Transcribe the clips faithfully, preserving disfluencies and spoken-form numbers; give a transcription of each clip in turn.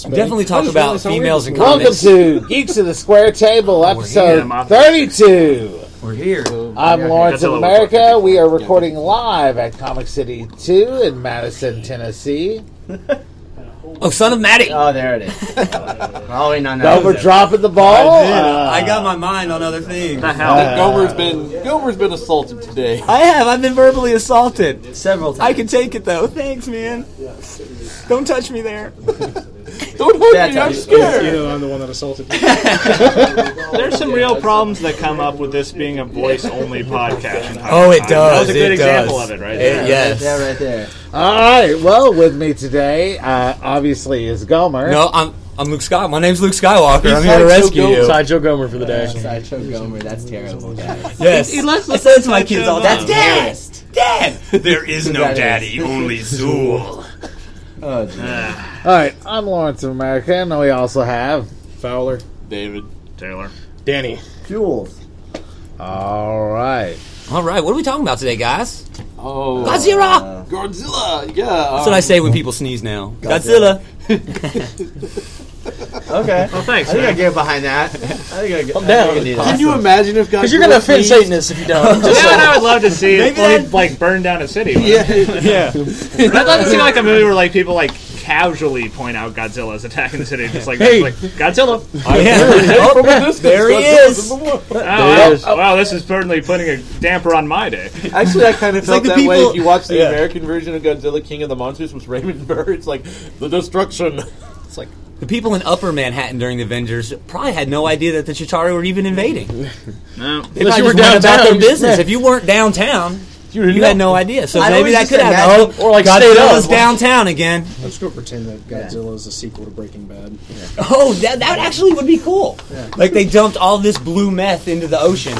Definitely talk about females in Welcome comics. to Geeks of the Square Table, episode thirty-two. We're here. I'm Lawrence of America. We are recording live at Comic City two in Madison, Tennessee. Oh, son of Maddie. Oh, there it is. Oh, wait, no, no. No, we're dropping the ball. I, did. Uh, I got my mind on other things. The hell? Uh, Gomer's been Gomer's been assaulted today. I have. I've been verbally assaulted. Several times. I can take it, though. Thanks, man. Don't touch me there. Don't hurt That's me, I'm how you- scared. You know, I'm the one that assaulted you. There's some real problems that come up with this being a voice-only podcast. from time Oh, to it time. does. That was a good It example does. of it, right It- there. yes. Yeah, right there. all right. Well, with me today, uh, obviously, is Gomer. No, I'm I'm Luke Skywalker. My name's Luke Skywalker. He's I'm here to Sideshow rescue Gomer. you. Sideshow Gomer for the day. Sideshow Gomer, that's terrible, guys. Yes. He lets I us say it to my touch kids him all the time. up. Dad! Dad! There is no That is. daddy, only Zool. Oh, geez. All right. I'm Lawrence of America, and we also have. Fowler. David. Taylor. Danny. Jules. All right. All right, what are we talking about today, guys? Oh, Godzilla! Godzilla. Yeah. That's what I say when people sneeze now. Godzilla. Okay. Well, thanks, I think I man. get behind that. I think I get Calm down. Can you imagine if Godzilla? Because you're going to offend sneezed? Satanists if you don't. You know what I would love to see? Maybe Well, that- he'd, like, burn down a city. Yeah. Yeah. I'd love to see, like, a movie where, like, people, like, casually point out Godzilla's attacking the city. Just like, Hey. like Godzilla. Yeah. From a distance, There he is. Oh, wow. Oh, wow, this is certainly putting a damper on my day. Actually, I kind of felt like the that way. people- If you watch the Yeah. American version of Godzilla King of the Monsters with Raymond Burr, it's like the destruction. It's like The people in Upper Manhattan during the Avengers probably had no idea that the Chitauri were even invading. No. They Unless probably you were just went about downtown. their business. If you weren't downtown, you, had no idea. So I maybe always that just could happen. imagine- Oh, or like stayed Godzilla's up. downtown again. Let's go pretend that Godzilla is a sequel to Breaking Bad. Oh, that, that actually would be cool. Like they dumped all this blue meth into the ocean,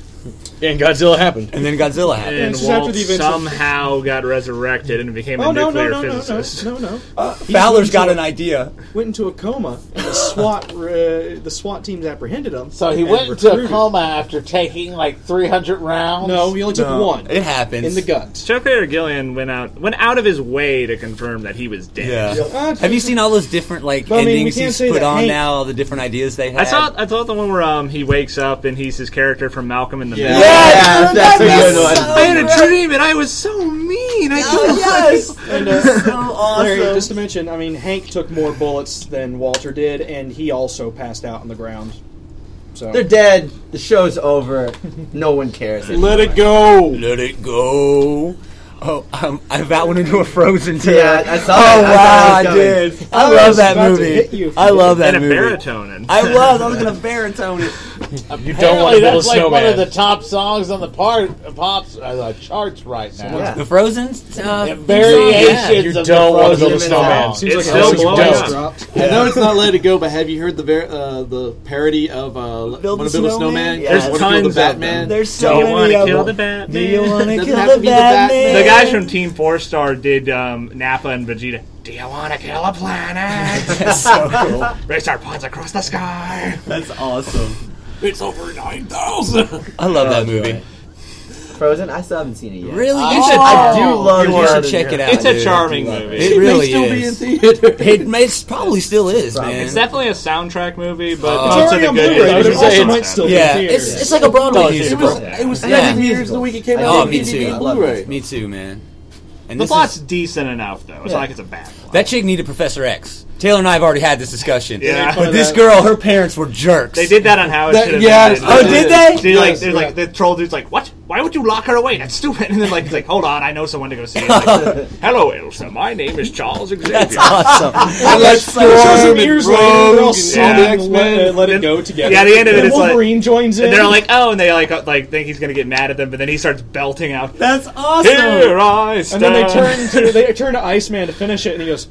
And Godzilla happened. and then Godzilla happened. And This is after Walt the events of- somehow got resurrected and became a Oh, no, no, nuclear no, no, no, physicist. no, no. Fowler's got an idea. Went into a coma, and the SWAT, uh, the SWAT teams apprehended him. So he and went into a recruited. coma after taking like three hundred rounds. No, he only took No, one. It happens In the gut. Joe Creator Gillian went out went out of his way to confirm that he was dead. Yeah. Uh, Have you seen all those different like But, I mean, we endings can't he's say put that on Hank- now? All the different ideas they had. I saw I thought the one where um he wakes up and he's his character from Malcolm in the Yeah. Middle. Yeah, that's a good one. I had a dream and I was so mean. I Oh yes, And, uh, so awesome. Larry, just to mention, I mean, Hank took more bullets than Walter did, and he also passed out on the ground. So They're dead. The show's over. No one cares. let it go. Let it go. Oh, um, I about went into a Frozen tear. Yeah, I saw Oh that. I wow, saw I it coming. did. I, I love was that about to movie. hit you. I love that And a movie. baritone. I was. I was gonna baritone it. you don't want Apparently to build a that's like one snowman. of the top songs on the part pops uh, charts right now. Yeah. The Frozen uh, Yeah, variations you of don't the want to build a Frozen snowman. song. Seems It's like a still message you blowing just up. dropped. I know it's not Let It Go, but have you heard the ver- uh, the parody of uh, Build Want a to Build a Snowman? Snowman? Yeah. There's Wanna tons Build a of Batman. them. There's Do so you many want to of kill them. the Batman? Do you want to Doesn't kill have the to be the Batman? The guys from Team Four Star did um, Nappa and Vegeta. Do you want to kill a planet? That's so cool. Race our pods across the sky. That's awesome. It's over nine thousand. I love that Oh, movie. boy. Frozen? I still haven't seen it yet. Really? Oh. You should. I do love You it. should check it out. It's a dude. charming movie. It really may still is. be in theater. It, may- it probably still is, Probably. man. It's definitely a soundtrack movie, but Uh, most It's of already the on good Blu-ray, is but it also also might still be yeah, in theaters. it's it's like a Broadway No, it musical. was, It was Yeah. seven years the week it came out. Oh, on me D V D too. and I love Blu-ray. Me too, man. And The this plot's is, decent enough, though. It's Yeah. not like it's a bad plot. that chick needed Professor X. Taylor and I have already had this discussion. Yeah. But this girl, her parents were jerks. They did that on How It That- Should Have yes, Been. Oh, did they? They, like, Yes, they're yeah. like the troll dude's like, "What? Why would you lock her away? That's stupid." And then like he's like, "Hold on, I know someone to go see." It. Like, hello, Elsa. My name is Charles Xavier. That's awesome. I like Shows them Storm years and later, they're all Rogue and singing all the and X-Men. let, let it go together. Yeah, at the end of it, And it's like- Wolverine joins in. And they're like, "Oh," and they like uh, like think he's gonna get mad at them, but then he starts belting out, That's awesome. "Here I stand." and then they turn to they turn to Iceman to finish it, and he goes,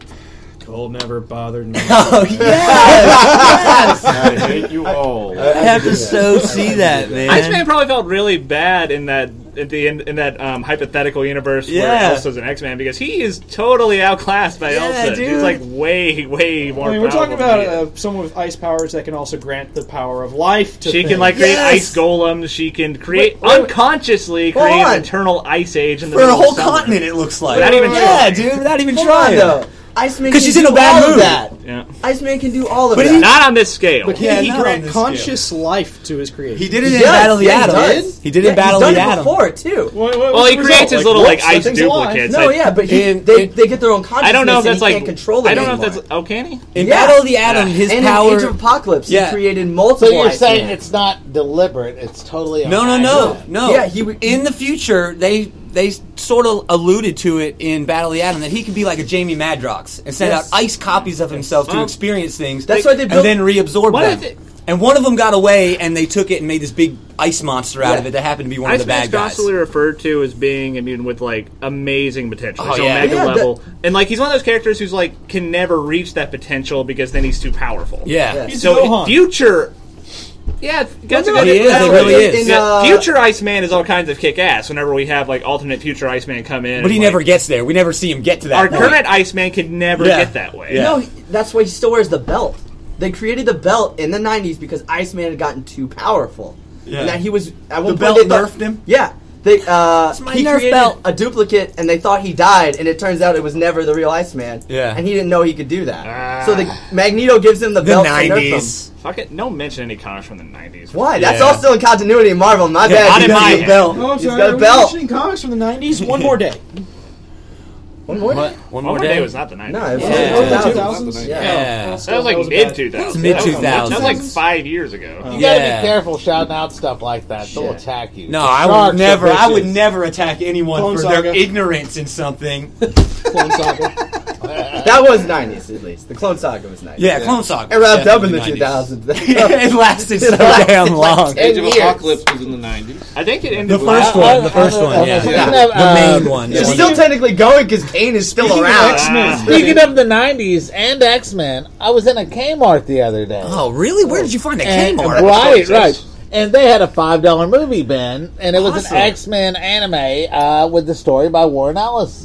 "Cold never bothered me. Oh, yes. yes. I hate you all. I have to so see that, man. Iceman probably felt really bad in that at the end in that um, hypothetical universe where Yeah. Elsa's an X-Man because he is totally outclassed by Yeah, Elsa. dude. He's like way, way more. I mean, we're talking powerful about than he is. uh, someone with ice powers that can also grant the power of life to She things. can like create Yes. ice golems. She can create Wait, wait, wait. unconsciously Hold create on. an eternal ice age in the For a middle whole of summer. continent, it looks like. Without even yeah, trying. dude, without even Hold trying. on, though. Iceman because can she's in do a bad all mood. of that. Yeah. Iceman can do all of But that. he- Not on this scale. But Yeah, can he not on grant this conscious life to his creation? He did it He in does. Battle of the Yeah, he Atom. does. He did yeah, it in Battle he's of the done it Atom. before too. What- what- well, what's he the creates result? his little like whoops, that ice thing's alive. duplicates. No, I- yeah, but he, In- they, in- they get their own consciousness. I don't know if and that's he like. can't control it I don't know if anymore. that's. Oh, can he? In Yeah. Battle of the Atom, his and power. in Age of Apocalypse, Yeah. he created So multiple. you're saying Iceman. it's not deliberate? It's totally No, no, no, no. Yeah, he would- in the future they they sort of alluded to it in Battle of the Atom that he could be like a Jamie Madrox and send Yes. out ice copies of himself to Well, experience things. that's why they and built- then reabsorb What them. if it- And one of them got away, and they took it and made this big ice monster out Yeah. of it that happened to be one of the Iceman's bad guys. constantly referred to as being immune with like amazing potential. Oh, He's yeah. omega Yeah, level, and like he's one of those characters who's like can never reach that potential because then he's too powerful. Yeah. Yeah. He's So Gohan. future, yeah, that's a no, good. he is, that's he a really good- is. In, yeah, uh, future Iceman is all kinds of kick ass. Whenever we have like alternate future Iceman come in, But he and, never like, gets there. We never see him get to that Our point. current Iceman could never Yeah. get that way. Yeah. No, he- that's why he still wears the belt. They created the belt in the nineties because Iceman had gotten too powerful. Yeah. And that he was at one The point belt they thought, nerfed him? Yeah. They uh It's my he Nerf created belt. a duplicate and they thought he died and it turns out it was never the real Iceman. Yeah. And he didn't know he could do that. Ah. So the Magneto gives him the, The belt to nerf him. nineties. Fuck it. No mention any comics from the nineties. Why? That's Yeah. all still in continuity in Marvel. My Yeah, bad. not He in got my the head. belt. Oh, I'm He's sorry. got a Are we belt. mentioning comics from the nineties? One more day. One more. One One more more day. day was not the nineties. No, it was Yeah. like Oh, two two thousands. thousands? Yeah. Yeah. Well, still, That was like was mid bad. two thousands. mid That was- two thousands. That was like five years ago. You gotta Yeah. be careful shouting out stuff like that. They'll Yeah. attack you. No, The I sharks would are never. I would vicious. never attack anyone Clone for Saga. their ignorance in something. Clone Saga. That was nineties at least. The Clone Saga was nineties. Yeah, Clone Saga. It wrapped up in the Definitely two thousands. it lasted so It lasted damn like long. ten Age of years. Apocalypse was in the nineties. I think it The ended first last- one, the I- first I- one, I- yeah, speaking Yeah. of, the uh, main one. It's yeah. still technically going because Kane is still Speaking of around. X-Men. Speaking of the nineties and X-Men, I was in a Kmart the other day. Oh, really? Where did you find a And- Kmart? Right, right. And they had a five dollar movie bin, and it was Awesome. an X-Men anime uh, with the story by Warren Ellis.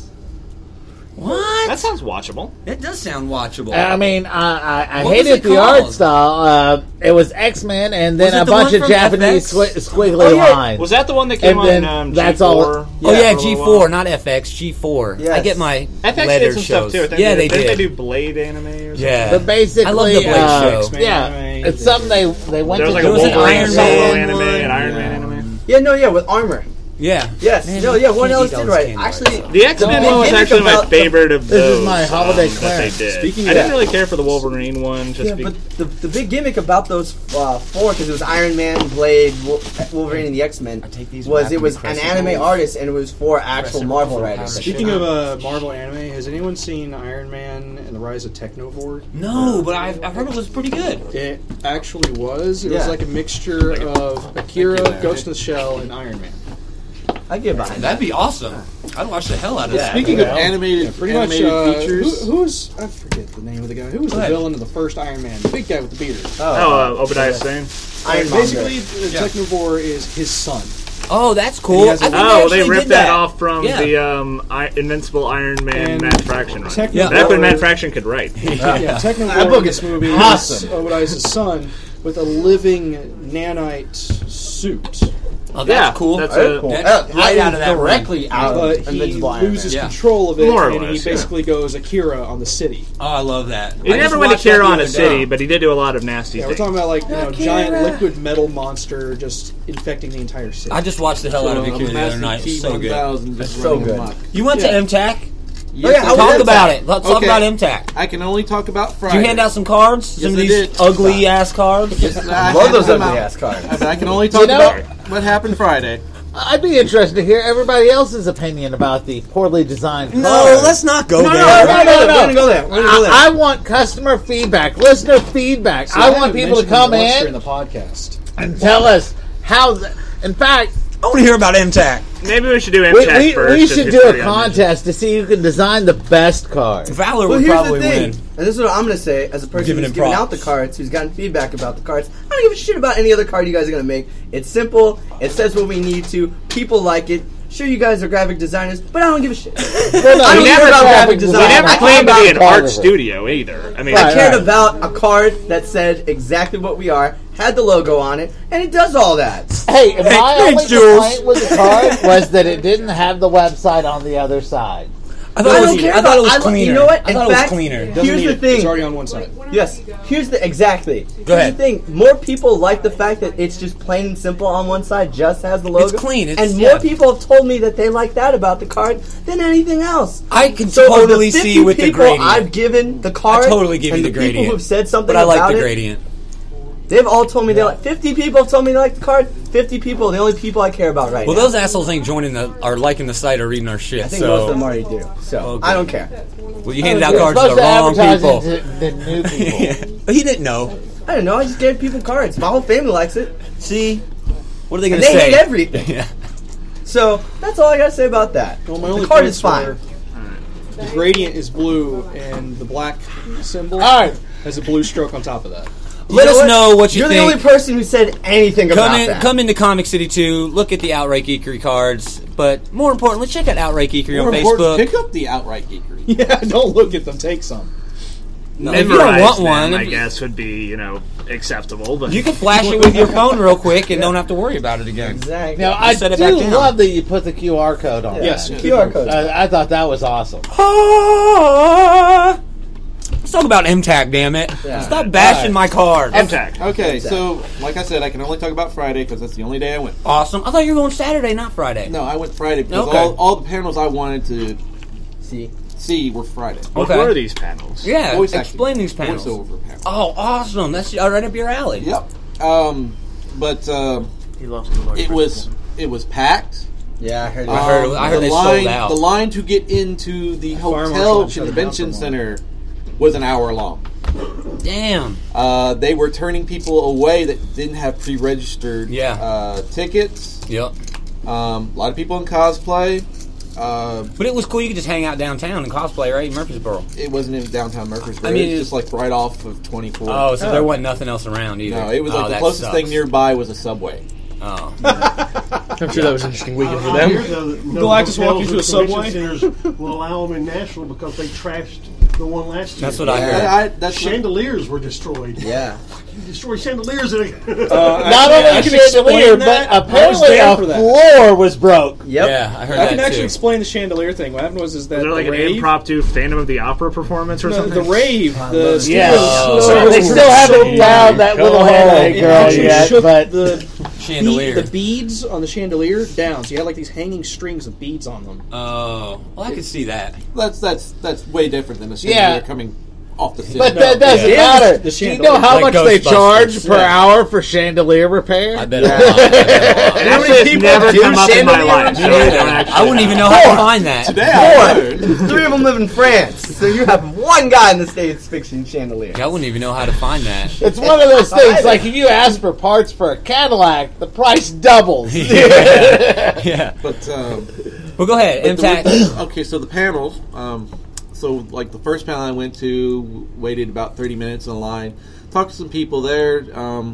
What? That sounds watchable. That does sound watchable. I mean, I, I, I What was hated it the art called? style. Uh, it was X-Men, and then Was it a the bunch one of from Japanese F X? squi- squiggly Oh, yeah. lines. Was that the one that came And then on um, that's G four? all- oh yeah, for a G little four, while? not F X, G four. Yes. I get my F X letter did some shows. stuff too. I think Yeah, they didn't did. They do Blade anime or something. Yeah. But basically, I love the Blade uh, show. X-Men Yeah, anime. it's something they they went There was to. like a There was an Wolverine Iron solo Man anime, one. an Iron Man anime. Yeah, no, yeah, with armor. Yeah. Yes, Man, no, yeah, Warren can't Ellis eat did those right. candy Actually, bars. The X Men Don't one was think actually my about the- favorite of This is those. my holiday um, that they clearance. did. Speaking I of didn't that- really care for the Wolverine one. Just yeah, be- but the, the big gimmick about those uh, four, because it was Iron Man, Blade, Wol- Wolverine, and the X-Men, take these was wrapped it in was an crescent anime rolls. artist, and it was for actual Crescent Marvel rolls of writers. powder. Speaking of uh, Marvel anime, has anyone seen Iron Man and the Rise of Technovore? No, but I've, I've heard it was pretty good. It actually was. It Yeah. was like a mixture of Akira, Ghost in the Shell, and Iron Man. I get behind that. That'd be awesome. I'd watch the hell out of that. Speaking of animated, Yeah, pretty much. animated Uh, features, who, who's I forget the name of the guy. Who was Go the ahead. villain of the first Iron Man? The big guy with the beard. oh, uh, Obadiah Stane. Iron Uh, Man. basically, the Technovore is his son. Oh, that's And cool. he I has a- think Oh, they actually ripped did that off from Yeah. the um, I- Invincible Iron Man And Matt Fraction run. Technovore- Back when Matt Fraction could write. Yeah, That Technovore book in is this movie awesome. is Obadiah's son with a living nanite suit. Oh, that's Yeah, cool. that's Very a- cool. That's Uh, right that out is of that directly out But of he Invincible Iron loses Man. Yeah. control of it, More or and he less, yeah. basically goes Akira on the city. Oh, I love that. He I never just went to watched that cure the on other a city, day. but he did do a lot of nasty Yeah, we're things. talking about like you know, Akira. giant liquid metal monster just infecting the entire city. I just watched the hell out of so, Akira a the other massive night. T It's so one good. thousand just That's so running good. amok. You went Yeah. to M TAC? Oh, yeah, how was Talk M about TAC? it. Let's talk Okay. about M TAC. I can only talk about Friday. Did you hand out some cards? Some Yes, of I these did. ugly ass cards? Yes, I Love had those them ugly out. ass cards. But I can only talk You know- about what happened Friday. I'd be interested to hear everybody else's opinion about the poorly designed No, cars. let's not go No, there. no, We're no, gonna no, go there. no. We're gonna go there. We're gonna go there. I, I want customer feedback, listener feedback. So I want haven't people to mentioned come it once during in the podcast. and tell us how. The, in fact, I want to hear about M TAC. Maybe we should do M we, TAC we, first. we just should to do a figure out contest to see who can design the best car. Valor Well, would here's probably the thing, win. and this is what I'm going to say as a person Giving who's him giving props. out the cards, who's gotten feedback about the cards. I don't give a shit about any other card you guys are going to make. It's simple. It says what we need to. People like it. Sure, you guys are graphic designers, but I don't give a shit. Well, no, I don't we care never about graphic graphic design. We design. never I claimed to care be an about art part of it. studio either. I mean, Right. I cared right. about a card that said exactly what we are, had the logo on it, and it does all that. Hey, my Thanks, only Jules. complaint with the card was that it didn't have the website on the other side. I thought I it was, don't care I thought it about- was I- cleaner. you know what? I In thought it fact, was cleaner. Doesn't Here's need the it. thing. It's already on one side. Yes. Here's the exactly. Here's ahead. the thing. More people like the fact that it's just plain and simple on one side, just has the logo. It's clean, it's- and more yeah. people have told me that they like that about the card than anything else. I can So of totally the fifty see with the people gradient. I've given the card. I totally give and you the, the gradient. people who've said something but I like about the it, gradient. They've all told me they like. Fifty people have told me they like the card. Fifty people, are the only people I care about right Well, now. those assholes ain't joining the are liking the site or reading our shit. I think so most of them already do. So Okay. I don't care. well, you handed out You're cards to supposed the to wrong advertise people. it to the new people. Yeah. But he didn't know. I don't know. I just gave people cards. My whole family likes it. See, what are they And going to they say? hate everything. Yeah. So that's all I gotta say about that. Well, my the only card points is fine. were the gradient is blue, and the black symbol All right. has a blue stroke on top of that. Let know us what? know what you You're think. the only person who said anything Come about in, that. come into Comic City two. Look at the Outright Geekery cards, but more importantly, check out Outright Geekery More on important, Facebook. pick up the outright geekery. Yeah, don't look at them. Take some. No, if you don't Memorize want them, one, I if- guess would be you know acceptable. But you can flash it with your phone real quick and don't have to worry about it again. Exactly. Now, I set it do back down. love that you put the Q R code on. Yes, that. Q R code. I, I thought that was awesome. Ah, let's talk about M TAC, damn it. Yeah. Stop bashing my card. M TAC. Okay, so like I said, I can only talk about Friday because that's the only day I went. Awesome. I thought you were going Saturday, not Friday. No, I went Friday because Okay. all, all the panels I wanted to See, see were Friday. What Okay. were these panels? Yeah, Voice acting. explain these panels. Voiceover panels. Oh, awesome. That's right up your alley. Yep. Um, but uh, He loves the Lord it was it was packed. yeah, I heard. I heard it- Um, I heard the they sold line, out. The line to get into the Fire marshal hotel shut it down convention for a center was an hour long. Damn. Uh, they were turning people away that didn't have pre-registered Yeah. uh, tickets. Yep. Um, a lot of people in cosplay. Uh, But it was cool. You could just hang out downtown and cosplay, right? In Murfreesboro. it wasn't in downtown Murfreesboro. I mean, it it- was just like right off of twenty-four. Oh, so there wasn't nothing else around either. no, it was Oh, like the that closest sucks. thing nearby was a Subway. Oh. I'm sure that was an interesting weekend for I hear, them. though, that no Galactus walk you hotels to a or Subway? convention centers will allow them in Nashville because they trashed the one last year. That's what I heard. I, I, that's what- Chandeliers were destroyed. Yeah. You destroy chandeliers in a Uh, Not I, only I a can chandelier, explain but that. I was apparently there a for that. floor was broke. Yep. Yeah, I heard I that can actually too. explain the chandelier thing. What happened was is that Was there like the an rave, impromptu Phantom of the Opera performance or no, something? the rave, the Yes. studio- Oh. so- They still haven't found that little headache It girl actually yet, shook but the Chandelier. bead- the beads on the chandelier down. So you had like these hanging strings of beads on them. Oh, well, I could see that. that's that's that's way different than a chandelier Yeah. coming off the city. but that doesn't Yeah. matter. The Do you chandelier. know how Like much they Ghostbusters. charge per Yeah. hour for chandelier repair? I bet a lot. I bet a lot. It actually has people never do come up in my chandelier life. So repairs? I don't actually I wouldn't even know how to find that. Today I learned. Four. Three of them live in France, so you have one guy in the States fixing chandeliers. I wouldn't even know how to find that. It's one of those things, either. like if you ask for parts for a Cadillac, the price doubles. yeah. yeah. But um, Well, go ahead. M But TAC. the- okay, so the panels. Um, so, like the first panel I went to, waited about thirty minutes in line, talked to some people there, um,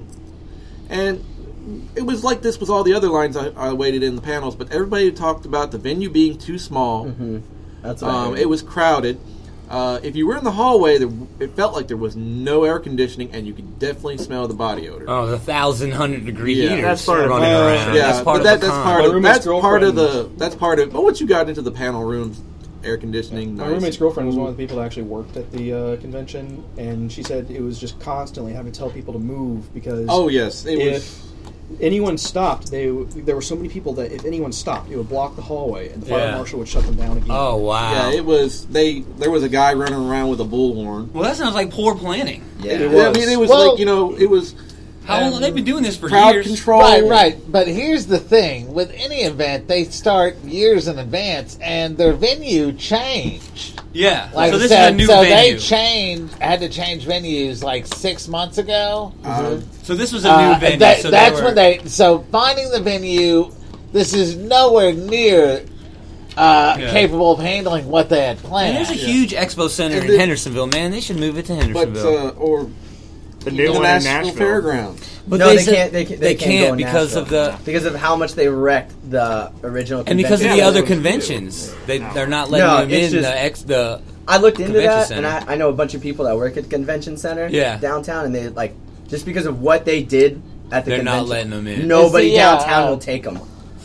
and it was like this with all the other lines I, I waited in the panels. But everybody talked about the venue being too small. That's what I Um, heard. it was crowded. Uh, if you were in the hallway, there, it felt like there was no air conditioning, and you could definitely smell the body odor. Oh, the thousand hundred degree Yeah. heaters That's part of- running uh, around. yeah, that's part but that, of the that's con. part My of roommate's that's part of the girlfriend- that's part of. But once you got into the panel rooms, air conditioning. My nice. roommate's girlfriend was one of the people that actually worked at the uh, convention, and she said it was just constantly having to tell people to move because Oh yes, it if was. anyone stopped, they there were so many people that if anyone stopped, it would block the hallway, and the fire Yeah. marshal would shut them down again. Oh wow. Yeah, it was. They there was a guy running around with a bullhorn. well, that sounds like poor planning. yeah. It Yeah, I was. mean, it was Well- like you know, it was How long? They've been doing this for crowd years. control. Right, right. But here's the thing: with any event, they start years in advance, and their venue changed. Yeah. Like so I this said, is a new so venue. they changed, had to change venues like six months ago. Um, so this was a new Uh, venue. that- so that's they were, when they. So finding the venue, this is nowhere near uh, Yeah. capable of handling what they had And planned. there's a huge expo center And in the- Hendersonville, man. They should move it to but Hendersonville. uh, or The the new one in Nashville Nashville. Fairgrounds. but no, they, said can't. They, can't- they they can't, go in because Nashville. of the because of how much they wrecked the original and because of convention. the other Yeah. conventions. They they're not letting No, them it's in just- the ex the. I looked into Convention that, center. and I, I know a bunch of people that work at the convention center Yeah. downtown, and they like just because of what they did at the They're not convention, letting them in. Nobody See, yeah, downtown uh, will take them.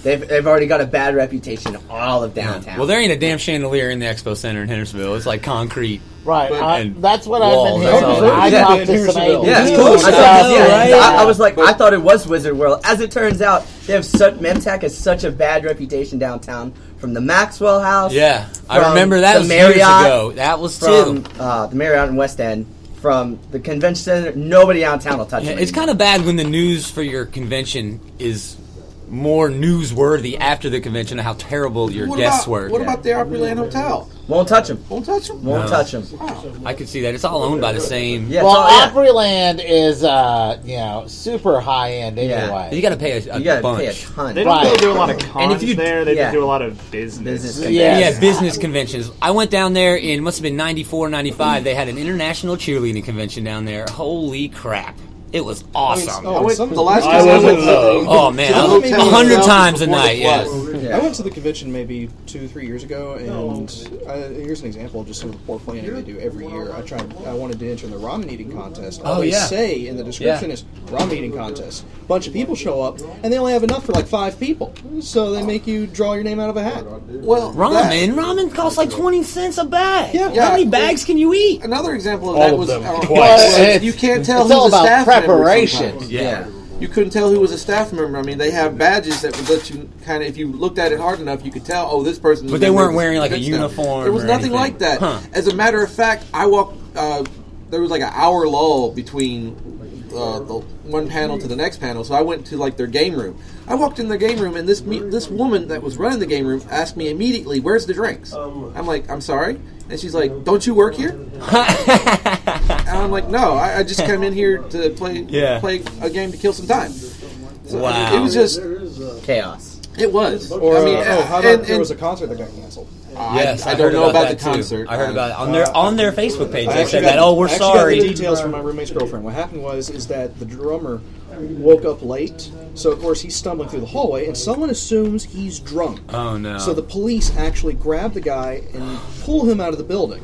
They've they've already got a bad reputation all of downtown. Well, there ain't a damn chandelier in the expo center in Hendersonville. It's like concrete. Right. But- I, and that's what walls, I've that's been all hearing. it I is. Yeah, talked in to some Hendersonville. A Yeah, D it's cool. and I stuff. thought, yeah, right? I, I was like, But- I thought it was Wizard World. As it turns out, they have such Memtac has such a bad reputation downtown. From the Maxwell House, Yeah, I from remember that the was Marriott, years ago. That was from too. uh, the Marriott in West End, from the convention center. Nobody downtown will touch Yeah, it. it's kind of bad when the news for your convention is more newsworthy after the convention of how terrible your What guests about, were. What about the Opryland Hotel? won't touch them. Won't touch them. Won't No. touch them. I could see that. It's all owned by the same. Yeah, Well, it's all- yeah. Opryland is, uh, you know, super high end Yeah. anyway. You got to pay a, a You gotta bunch. pay a ton. They don't Right. really do a lot of And cons if you- there. They yeah. just do a lot of business. Business Yeah. Yeah, business conventions. I went down there in, must have been ninety-four, ninety-five. They had an international cheerleading convention down there. Holy crap. It was awesome. Oh, I went, some- the last I time I wasn't went though. Oh, man. to the A hotel hundred itself times a before the night, yeah. flood. Yeah. I went to the convention maybe two, three years ago, and uh, here's an example of just some of the poor planning they do every year. I tried. I wanted to enter the ramen eating contest. All Oh, they yeah. say in the description Yeah. is ramen eating contest. Bunch of people show up, and they only have enough for like five people, so they make you draw your name out of a hat. Well, that- Ramen? Ramen costs like twenty cents a bag. Yeah. How many Yeah. bags can you eat? Another example of All that of was, them. uh, Twice. was It's- you can't tell it's who's all a about staff member preparation. sometimes. Yeah. You couldn't tell who was a staff member. I mean, they have badges that would let you kind of, if you looked at it hard enough, you could tell, oh, this person. But they weren't wearing, like, a uniform There was or nothing anything. like that. Huh. As a matter of fact, I walked. Uh, there was like an hour lull between uh, the one panel to the next panel, so I went to like their game room. I walked in their game room, and this me- this woman that was running the game room asked me immediately, "Where's the drinks?" I'm like, "I'm sorry," and she's like, "Don't you work here?" And I'm like, "No, I, I just come in here to play Yeah. play a game to kill some time." So, I Wow. mean, it was just Chaos. it was. Or I mean, uh, oh, how about and- there and was a concert that got canceled? Yes, I, I, I don't heard know about, that the too. concert. I heard Um, about it on their on their Facebook page. I They actually said got- that. Oh, we're I actually got sorry. the details from my roommate's girlfriend. What happened was is that the drummer woke up late, so of course he's stumbling through the hallway, and someone assumes he's drunk. Oh no. So the police actually grab the guy and pull him out of the building.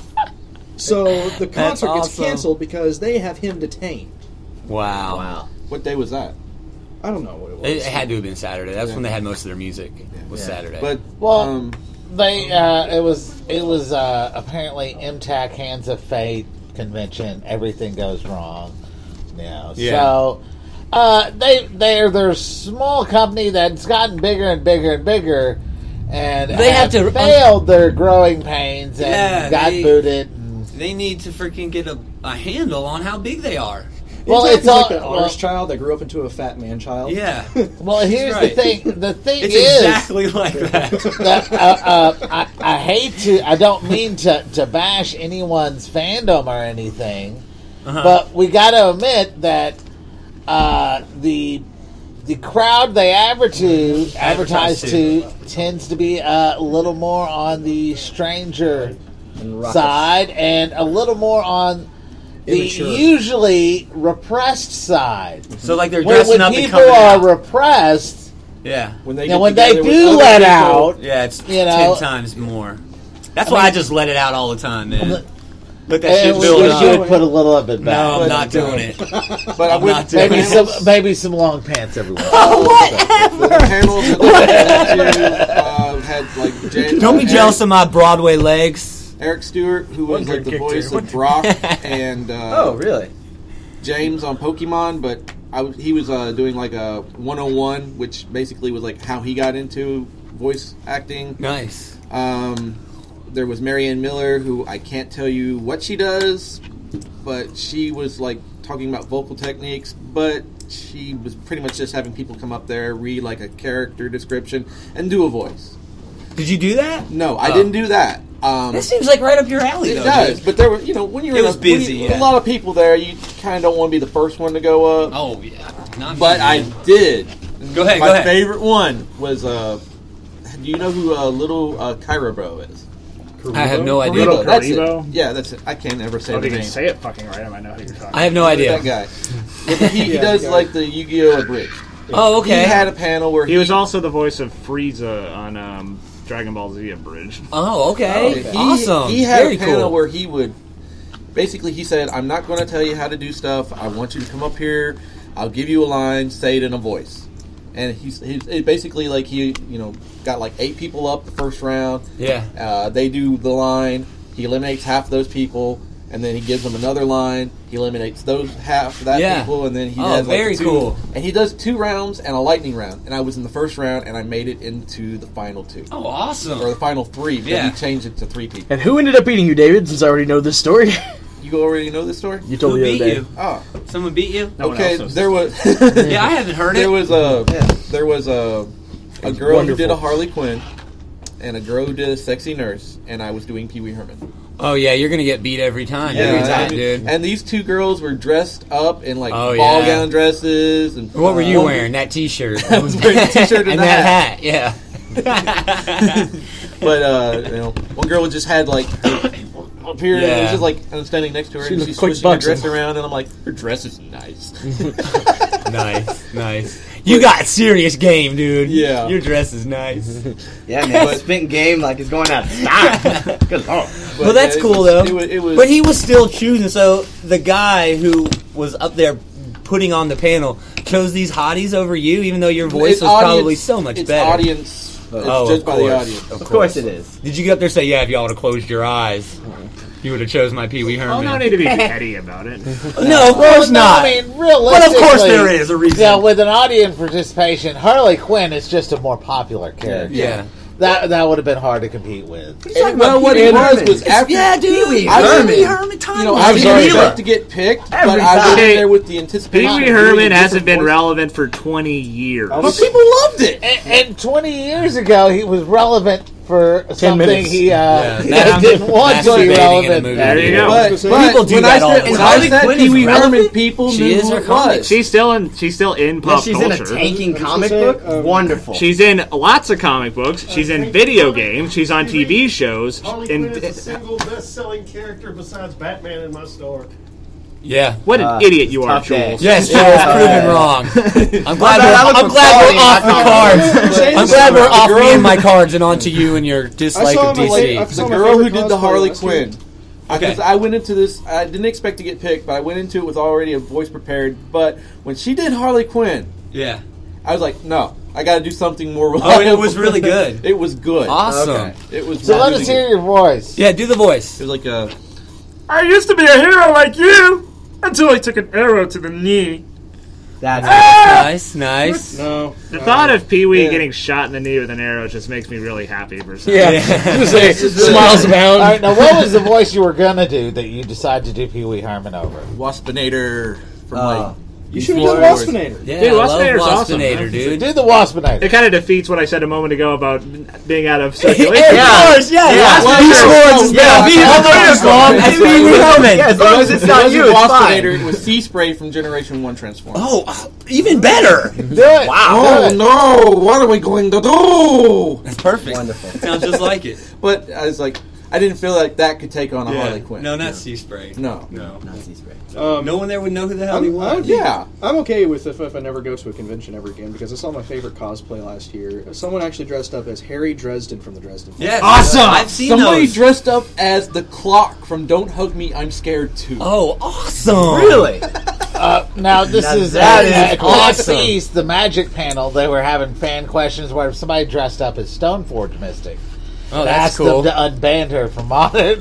So the That's concert gets awesome. canceled because they have him detained. wow. Wow. What day was that? I don't know what it was. It, it had to have been Saturday. That's when they had most of their music. Was Yeah. Saturday. But Well, um, They uh, it was it was uh, apparently M TAC Hands of Fate convention. Everything goes wrong. You know, Yeah. so uh, they they're they're a small company that's gotten bigger and bigger and bigger, and They have to- failed their growing pains and Yeah, got they- booted. And, they need to freaking get a, a handle on how big they are. well, It's it's like all that honors well, child that grew up into a fat man child. Yeah. well. Here's right. the thing. The thing It's is. exactly like that. that, uh, uh, I, I hate to. I don't mean to, to bash anyone's fandom or anything, Uh-huh. but we got to admit that uh, the the crowd they advertise to, advertise Advertise to tends to be a little more on the stranger And rockets. side and a little more on the Immature. usually repressed side. So like they're When, dressing when up and people coming are out. repressed, yeah. when they now get when they together with do other let people- out, Yeah, it's You ten know- times more. That's I why mean- I just let it out all the time, man. the- Let that and shit we build wish you up. would put a little of it back. No, I'm not doing it. But I I'm went not to doing Maybe it. some, maybe some long pants everywhere. the panels that they went to, uh, had like James, Don't be Eric, jealous of my Broadway legs. Eric Stewart, who was One like the kick voice too. of Brock, and uh, Oh, really? James on Pokemon, but I was, he was uh, doing like a one oh one, which basically was like how he got into voice acting. Nice. Um, there was Marianne Miller, who I can't tell you what she does, but she was like talking about vocal techniques, but she was pretty much just having people come up there, read like a character description, and do a voice. Did you do that? No, I Oh. didn't do that. Um, That seems like right up your alley, it though. does, dude. but there were, you know, when you're It in was a, when busy, you- yeah. a lot of people there, you kind of don't want to be the first one to go up. Oh yeah. Not But me, I man. did. Go ahead, My go ahead. favorite one was, uh, do you know who uh, Little uh, Kyra Bro is? I have no idea. Little Karibo, that's it. Karibo? Yeah, that's it. I can't ever say Oh, if the you can name. say it fucking right, I might know who you're talking I have no That idea. guy. But he, he Yeah, does the guy. like the Yu-Gi-Oh! Abridged. Oh, okay. He had a panel where he, He was also the voice of Frieza on um, Dragon Ball Z Abridged. Oh, okay. he, Awesome. He had Very a panel cool. where he would basically he said, "I'm not going to tell you how to do stuff. I want you to come up here. I'll give you a line. Say it in a voice." and he's, he's it basically like he you know got like eight people up the first round. Yeah. Uh, they do the line. He eliminates half of those people, and then he gives them another line. He eliminates those half of that Yeah. people, and then he Oh, has like very two, cool. And he does two rounds and a lightning round. And I was in the first round, and I made it into the final two. Oh, awesome. Or the final three, because Yeah. he changed it to three people. And who ended up beating you, David? Since I already know this story. You already know this story? You told Who me the beat other day. you? Oh, Someone beat you? No one okay. else knows There was Yeah, I haven't heard there it. was a Yeah. there was a a girl who wonderful. did a Harley Quinn, and a girl who did a sexy nurse, and I was doing Pee Wee Herman. Oh, yeah, you're going to get beat every time. Every every time. time, dude. And these two girls were dressed up in like Oh, ball yeah. gown dresses, and What were you one- wearing? That T-shirt. I was wearing a T-shirt and, and a that hat. hat. Yeah. But uh, you know, one girl just had like her up here, and it Yeah. was just like I'm standing next to her, She and looked she's quite swishing her buxom. dress around, and I'm like, her dress is nice. Nice, nice. You got serious game, dude. Yeah. Your dress is nice. Yeah, man. But- Spitting game like it's going out of style. Good lord. But, Well, that's yeah, it cool, was- though. It was, it was, But he was still choosing. So the guy who was up there putting on the panel chose these hotties over you, even though your voice it's was audience- probably so much it's better. Audience, it's Oh, judged of by the course. audience. Of Of course it is. Did you get up there and say, yeah, if y'all would have closed your eyes, you would have chose my Pee Wee Oh, Herman? no need to be petty about it. No, of course No, not. I mean, but realistically, of course there is a reason. Yeah, with an audience participation, Harley Quinn is just a more popular character. Yeah. That that would have been hard to compete with. talking Well, about what Pee it Wee was Herman. was after. Yeah, dude. Pee Wee I Herman. Pee Wee Herman time. You know, was I I'm didn't sorry, expect sir. to get picked, Every but I went time. in there with the anticipation. Pee of Wee doing Herman a hasn't been different voice. relevant for twenty years. But people loved it. And, and twenty years ago, he was relevant for something minutes. he uh, Yeah, didn't want to be masturbating in a relevant. movie. There you go. But, but People do when that I all said, the when time. I Harley said Quinn Pee is Wee Herman, relevant? people She knew is who her it comic. was. She's still in. She's still in Yeah, pop she's culture. in a tanking I was comic gonna say, book. um, Wonderful. She's in lots of comic books. She's in video games. She's on T V shows. Harley Quinn And is the single best-selling character besides Batman in my store. Yeah. what an Uh, idiot you are, tough day. Jules. Yes, Yeah. Jules, proven wrong. I'm glad bad, I we're, look I'm for glad quality, we're off not the quantity. cards. I'm glad we're The off girl- me and my cards and onto you and your dislike saw of him, like, D C. I The saw my girl who favorite did the cosplay Harley last year. Quinn. Okay. Because I went into this, I didn't expect to get picked, but I went into it with already a voice prepared. But when she did Harley Quinn, Yeah. I was like, no, I got to do something more Oh, reliable. and it was really good. It was good. Awesome. Okay. It was. So let really us good. hear your voice. Yeah, do the voice. It was like a. I used to be a hero like you until I took an arrow to the knee. That's Nice, nice. No. The thought of Pee Wee Yeah. getting shot in the knee with an arrow just makes me really happy for some Yeah. Yeah. Say, smiles abound. All right, now what was the voice you were gonna do that you decided to do Pee Wee Herman over? Waspinator from Uh, like. You should Before have it done was- Waspinator. Yeah, Dude, I love Waspinator's awesome, Waspinator, man. dude. Do the Waspinator. It kind of defeats what I said a moment ago about being out of Of circulation. course, yeah. Yeah. yeah. Beach Lords, Yeah. yeah. Beach Lords, long as Pee Wee Herman. Yeah, as long as it's not you, it's fine. Waspinator with Sea Spray from Generation One Transformers. Oh, even better. Do it. Wow. Do it. no! What are we going to do? That's perfect. Wonderful. Sounds just like it. But I was like, I didn't feel like that could take on a Harley Quinn. No, not Sea Spray. No. No. Nazi spray. Um, No one there would know who the hell he I'm, was. I'm, Yeah. I'm okay with if, if I never go to a convention ever again because I saw my favorite cosplay last year. Someone actually dressed up as Harry Dresden from the Dresden Files. Yes. Awesome. I've seen Somebody those. dressed up as the clock from Don't Hug Me, I'm Scared Too. Oh, awesome. Really? Uh, now this Now is that uh, is at Glass awesome. East, the Magic panel. They were having fan questions where somebody dressed up as Stoneforge Mystic. Oh, and that's asked cool. them to unband her from on it.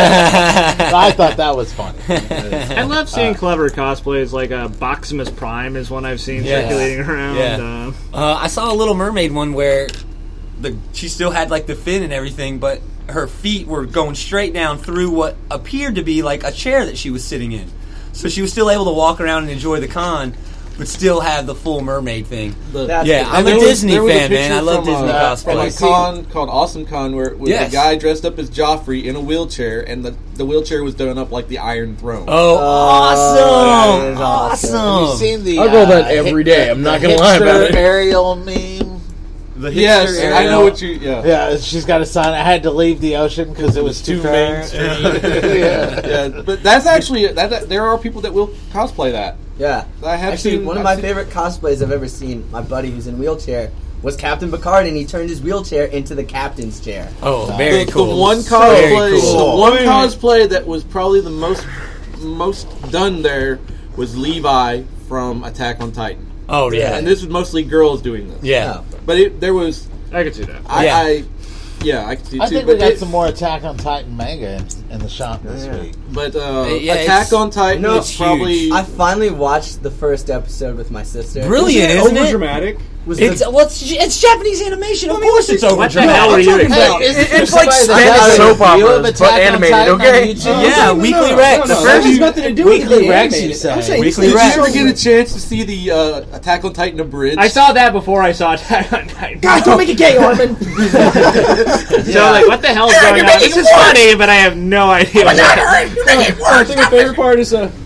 I thought that was funny. I love seeing clever cosplays. Like uh, Boximus Prime is one I've seen Yeah. circulating around. Yeah. Uh, Uh, I saw a Little Mermaid one where the she still had like the fin and everything, but her feet were going straight down through what appeared to be like a chair that she was sitting in. So she was still able to walk around and enjoy the con, but still have the full mermaid thing. That's Yeah, good. I'm a There was- Disney there was a fan, man. picture I love from, Disney uh, cosplay. From a con called Awesome Con, where it was Yes. a guy dressed up as Joffrey in a wheelchair, and the, the wheelchair was done up like the Iron Throne. Oh, awesome! that is awesome. Have you Awesome! seen the? I roll that uh, every hip- day. I'm not the gonna lie about hipster it. Ariel meme. The yes, hipster I know Ariel. what you. Yeah, Yeah, she's got a sign. I had to leave the ocean because it was too too mainstream. yeah. yeah. But that's actually that, that. There are people that will cosplay that. Yeah. I have Actually, seen one of I've my seen- favorite cosplays I've ever seen, my buddy who's in a wheelchair, was Captain Picard, and he turned his wheelchair into the captain's chair. Oh, very the, cool. The one Very cosplay, cool. the one cosplay that was probably the most most done there was Levi from Attack on Titan. Oh yeah. And this was mostly girls doing this. Yeah. But it, there was. I could see that. I, Yeah. I yeah, I could see I too. think we but got it- some more Attack on Titan manga in, in the shop this Yeah. week. But uh, Yeah, Attack it's- on Titan No, is probably. I finally watched the first episode with my sister. Brilliant, isn't Over it? dramatic. Was It's the, well, it's, it's Japanese animation. Of course, it's over What the hell were you expecting? It's like Spanish soap operas, but animated, okay? Yeah, Weekly no, Rex. No, no, that has nothing to do with Weekly the Rex, animated. you say. I'm saying Weekly it's Rex. Did you ever so- get a chance to see the uh, Attack on Titan abridged? I saw that before I saw Attack on Titan. God, don't make it gay, Armin. So I'm like, what the hell is going on? This is funny, but I have no idea. what I think my favorite part is uh,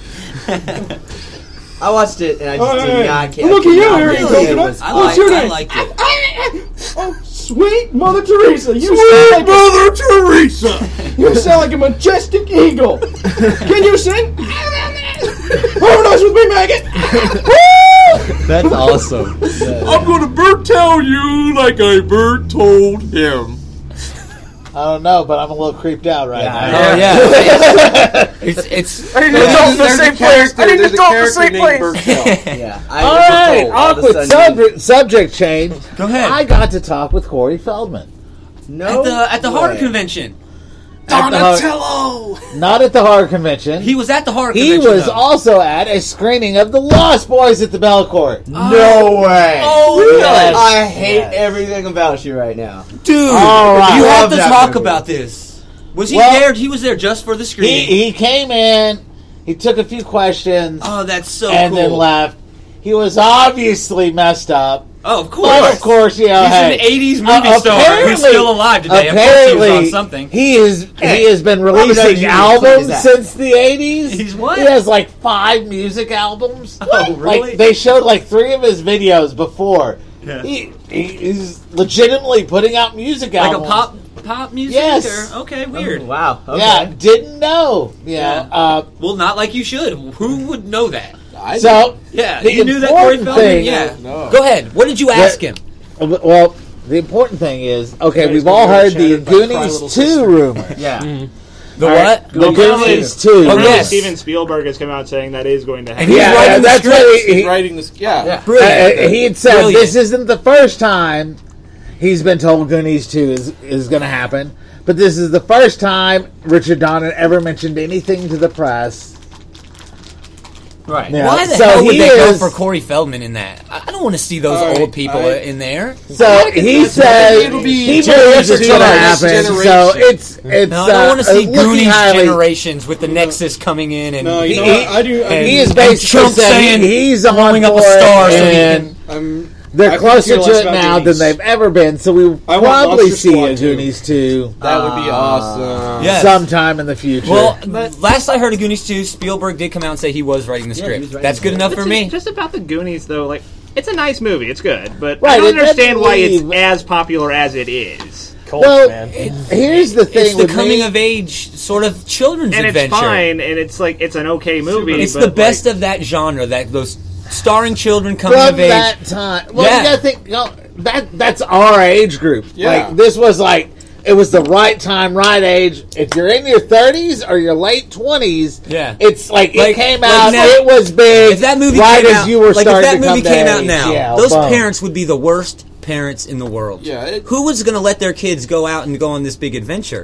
I watched it and I just Oh, did yeah, yeah. not care. Look at you, Not Harry really. It Coconut. was I What's like, your I name? liked it. oh, sweet Mother Teresa. You Sweet sound like Mother Teresa! a, you sound like a majestic eagle. Can you sing? Harmonize with me, maggot. That's awesome. I'm gonna bird tell you like a bird told him. I don't know, but I'm a little creeped out right Yeah, now. I Oh yeah. It's it's. I need to talk to the same place. I need There's to a talk the character same named place. Bertel. Yeah. I All right, all of a awkward sudden- subject, subject change. Go ahead. I got to talk with Corey Feldman. No at the at the horror way. convention. At the horror- Donatello! Not at the horror convention. He was at the horror He convention. was though. also at a screening of The Lost Boys at the Belcourt. No way. Oh, really? Yes. I hate Yes. everything about you right now. Dude, All right. you I have love to that talk movie. about this. Was he Well, there? He was there just for the He, screening. he came in, he took a few questions, oh, that's so and cool. then left. He was obviously messed up. Oh, of course. But of course, you know, He's hey, an eighties movie uh, star who's apparently- still alive today. Of course he Apparently, was on something. he is he has been Robert Downey releasing Junior albums played that. since the eighties. He's what? He has like five music albums. Oh, really? Like they showed like three of his videos before. Yeah. He, he is legitimately putting out music Like a albums. pop pop music? Yes. Or, okay, weird. Oh, wow. Okay. Yeah, didn't know. Yeah. Yeah. Uh, Well, not like you should. Who would know that? I so Yeah, The you knew that Corey important Feldman? thing- Yeah. No. Go ahead. What did you ask him? well, the important thing is okay. Yeah, we've he's all gonna heard get the shattered by Cry Goonies Little two Sister. rumor. Yeah. The All what? right, The Well, Goonies two. Oh, Really, yes. Steven Spielberg has come out saying that is going to happen. And he's Yeah, writing the that's script. what he, He's he, writing this. Yeah. Yeah. Brilliant. Uh, he had said Brilliant. this isn't the first time he's been told Goonies two is is going to happen, but this is the first time Richard Donner ever mentioned anything to the press. Right. Yeah. Why the So hell would he they go is- for Corey Feldman in that? I I don't want to see those All right, old people all right. in there. So he said it'll be he Goonies believes it's two going to next happen. So generation. it's it's No, I don't uh, want to see looking Goonies highly- generations with the Nexus coming in and No, you know He- what? I do. I and- do. He is and basically Trump saying saying he's on blowing up a board star so he and can- I'm, I they're could closer care to less it about now than Goonies. they've ever been. So we will I want probably Monster see Squad a too. Goonies two That would be awesome. Yes. sometime in the future. Well, last I heard of Goonies two, Spielberg did come out and say he was writing the Yeah, script. he was writing That's the good script. enough for Just- me. Just about the Goonies, though, like it's a nice movie. It's good, but Right, I don't it understand doesn't why it's leave- as popular as it is. Cult, well, man. here's the thing It's the with coming me. of age sort of children's And adventure. it's fine, and it's like it's an okay movie. It's but the best like, of that genre. That those starring children coming From of age. that time. Well, Yeah. you gotta think, you know, that that's our age group. Yeah. Like this was like it was the right time, right age. If you're in your thirties or your late twenties, Yeah. it's like, Like- it came like out. now- it was big. If that movie right came as out, you were like if starting that to come movie to came out age, now, yeah, those boom. parents would be the worst parents in the world. Yeah, it- Who was going to let their kids go out and go on this big adventure?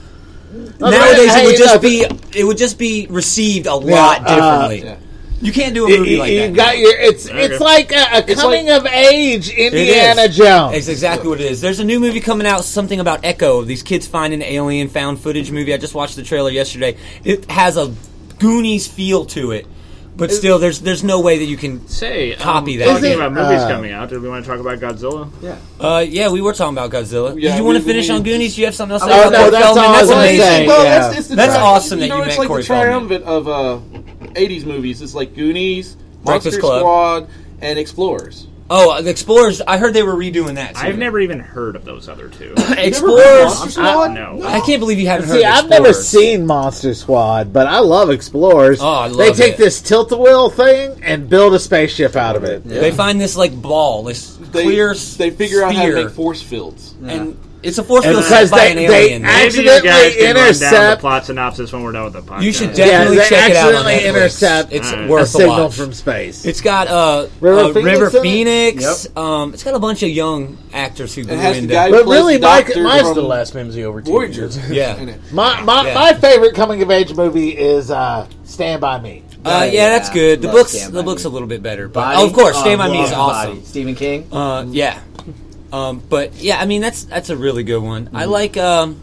Okay, Nowadays, hey, it would you just know, be it would just be received a Yeah, lot uh, differently. yeah. You can't do a You, movie you- like you that. got your. It's Okay. it's like a, a coming of age Indiana It is. Jones. It's exactly what it is. There's a new movie coming out, something about Echo. These kids find an alien found footage movie. I just watched the trailer yesterday. It has a Goonies feel to it, but still, there's there's no way that you can. say Copy um, that. Talking Is it, about movies uh, coming out, did we want to talk about Godzilla? Uh, yeah, we were talking about Godzilla. Yeah, Did you want to we- finish we- on Goonies? Do you have something else to Oh, say about no, Corey that's Feldman? all I was That's gonna amazing. say. Well, Yeah. that's, it's the That's tri- awesome that know, you it's met like Corey the Feldman. triumvirate of uh, eighties movies. It's like Goonies, Breakfast Monster Club. Squad, and Explorers. Oh, uh, the Explorers. I heard they were redoing that. Too. I've never even heard of those other two. Explorers. I, no. I can't believe you haven't heard. See, of I've never Explorers. seen Monster Squad, but I love Explorers. Oh, I They love take it. this tilt-a-wheel thing and build a spaceship out of it. They find this like ball, this They, clear they figure out how to sphere, make force fields. and It's a force field because set by they- an they alien. act- Maybe you guys accidentally can run down the intercept- plot synopsis when we're done with the podcast. You should Yeah, definitely they check it out on accidentally Netflix. intercept It's a worth a a signal watch. from space. It's got uh, River uh, Phoenix River in it? Phoenix. Um, it's got a bunch of young actors who grew It has the into. guy who But plays really, the my- doctor my- from the last Mimsy over two Voyager. years. Yeah. in it. My my, Yeah. my favorite coming of age movie is uh, Stand By Me. Uh, yeah, that's good. The Love books, Stand the By book's Me. a little bit better, but Body? oh, of course, Oh, Stand By Me is love awesome. Body. Stephen King. Uh, yeah, um, but yeah, I mean that's that's a really good one. I like um,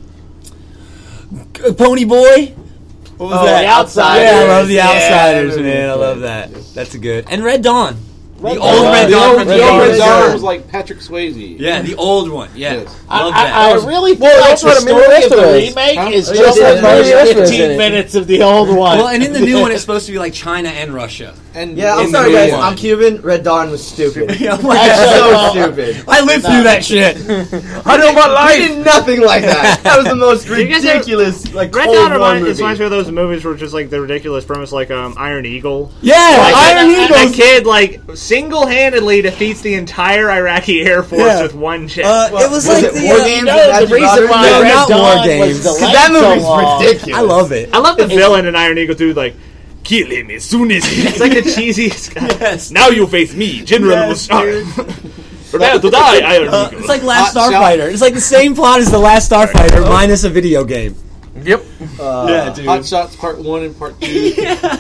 G- Pony Boy. What was Oh, that? The Outsiders. Yeah, I love the Yeah, Outsiders, that man. I movie. love that. That's a good. And Red Dawn. Red the Dawn. old Red The Dawn old- from the the old eighties. Red Dawn. was like Patrick Swayze. Yeah, the old one. Yeah, Yes. love I, that. I, I really feel Well, like that's the what story Emilio of the Estevez- remake Huh? is Oh, just yeah, the yeah, first Emilio Estevez in fifteen it. minutes of the old one. Well, and in the new one, it's supposed to be like China and Russia. And Yeah, I'm in the sorry, new guys. one. I'm Cuban. Red Dawn was stupid. Yeah, I'm like, Actually, that's so well, stupid. I lived through that shit. I know my We life. did nothing like that. That was the most You guys ever- ridiculous, like Red Cold Dawn War reminds, movie. it reminds me of those movies where just like the ridiculous premise, like um, Iron Eagle. Yeah, Like, Iron that, Eagle. that kid like single-handedly defeats the entire Iraqi Air Force Yeah. with one chick. Uh, Well, it was, was like it the, War uh, Games? You know, with the Matthew reason Broderick? why No, Red not Dawn War was Games. delayed that so movie's long. ridiculous. I love it. I love the villain in Iron Eagle too. Like, kill him as soon as he. It's like the cheesiest guy. Yes. Now you face me, General Yes, Mustard. Prepare to die, Iron Uh, Eagle. it's like Last Hot Starfighter. It's like the same plot as the Last Starfighter, minus a video game. Yep. Uh, Yeah, dude. Hot Shots Part One and Part Two.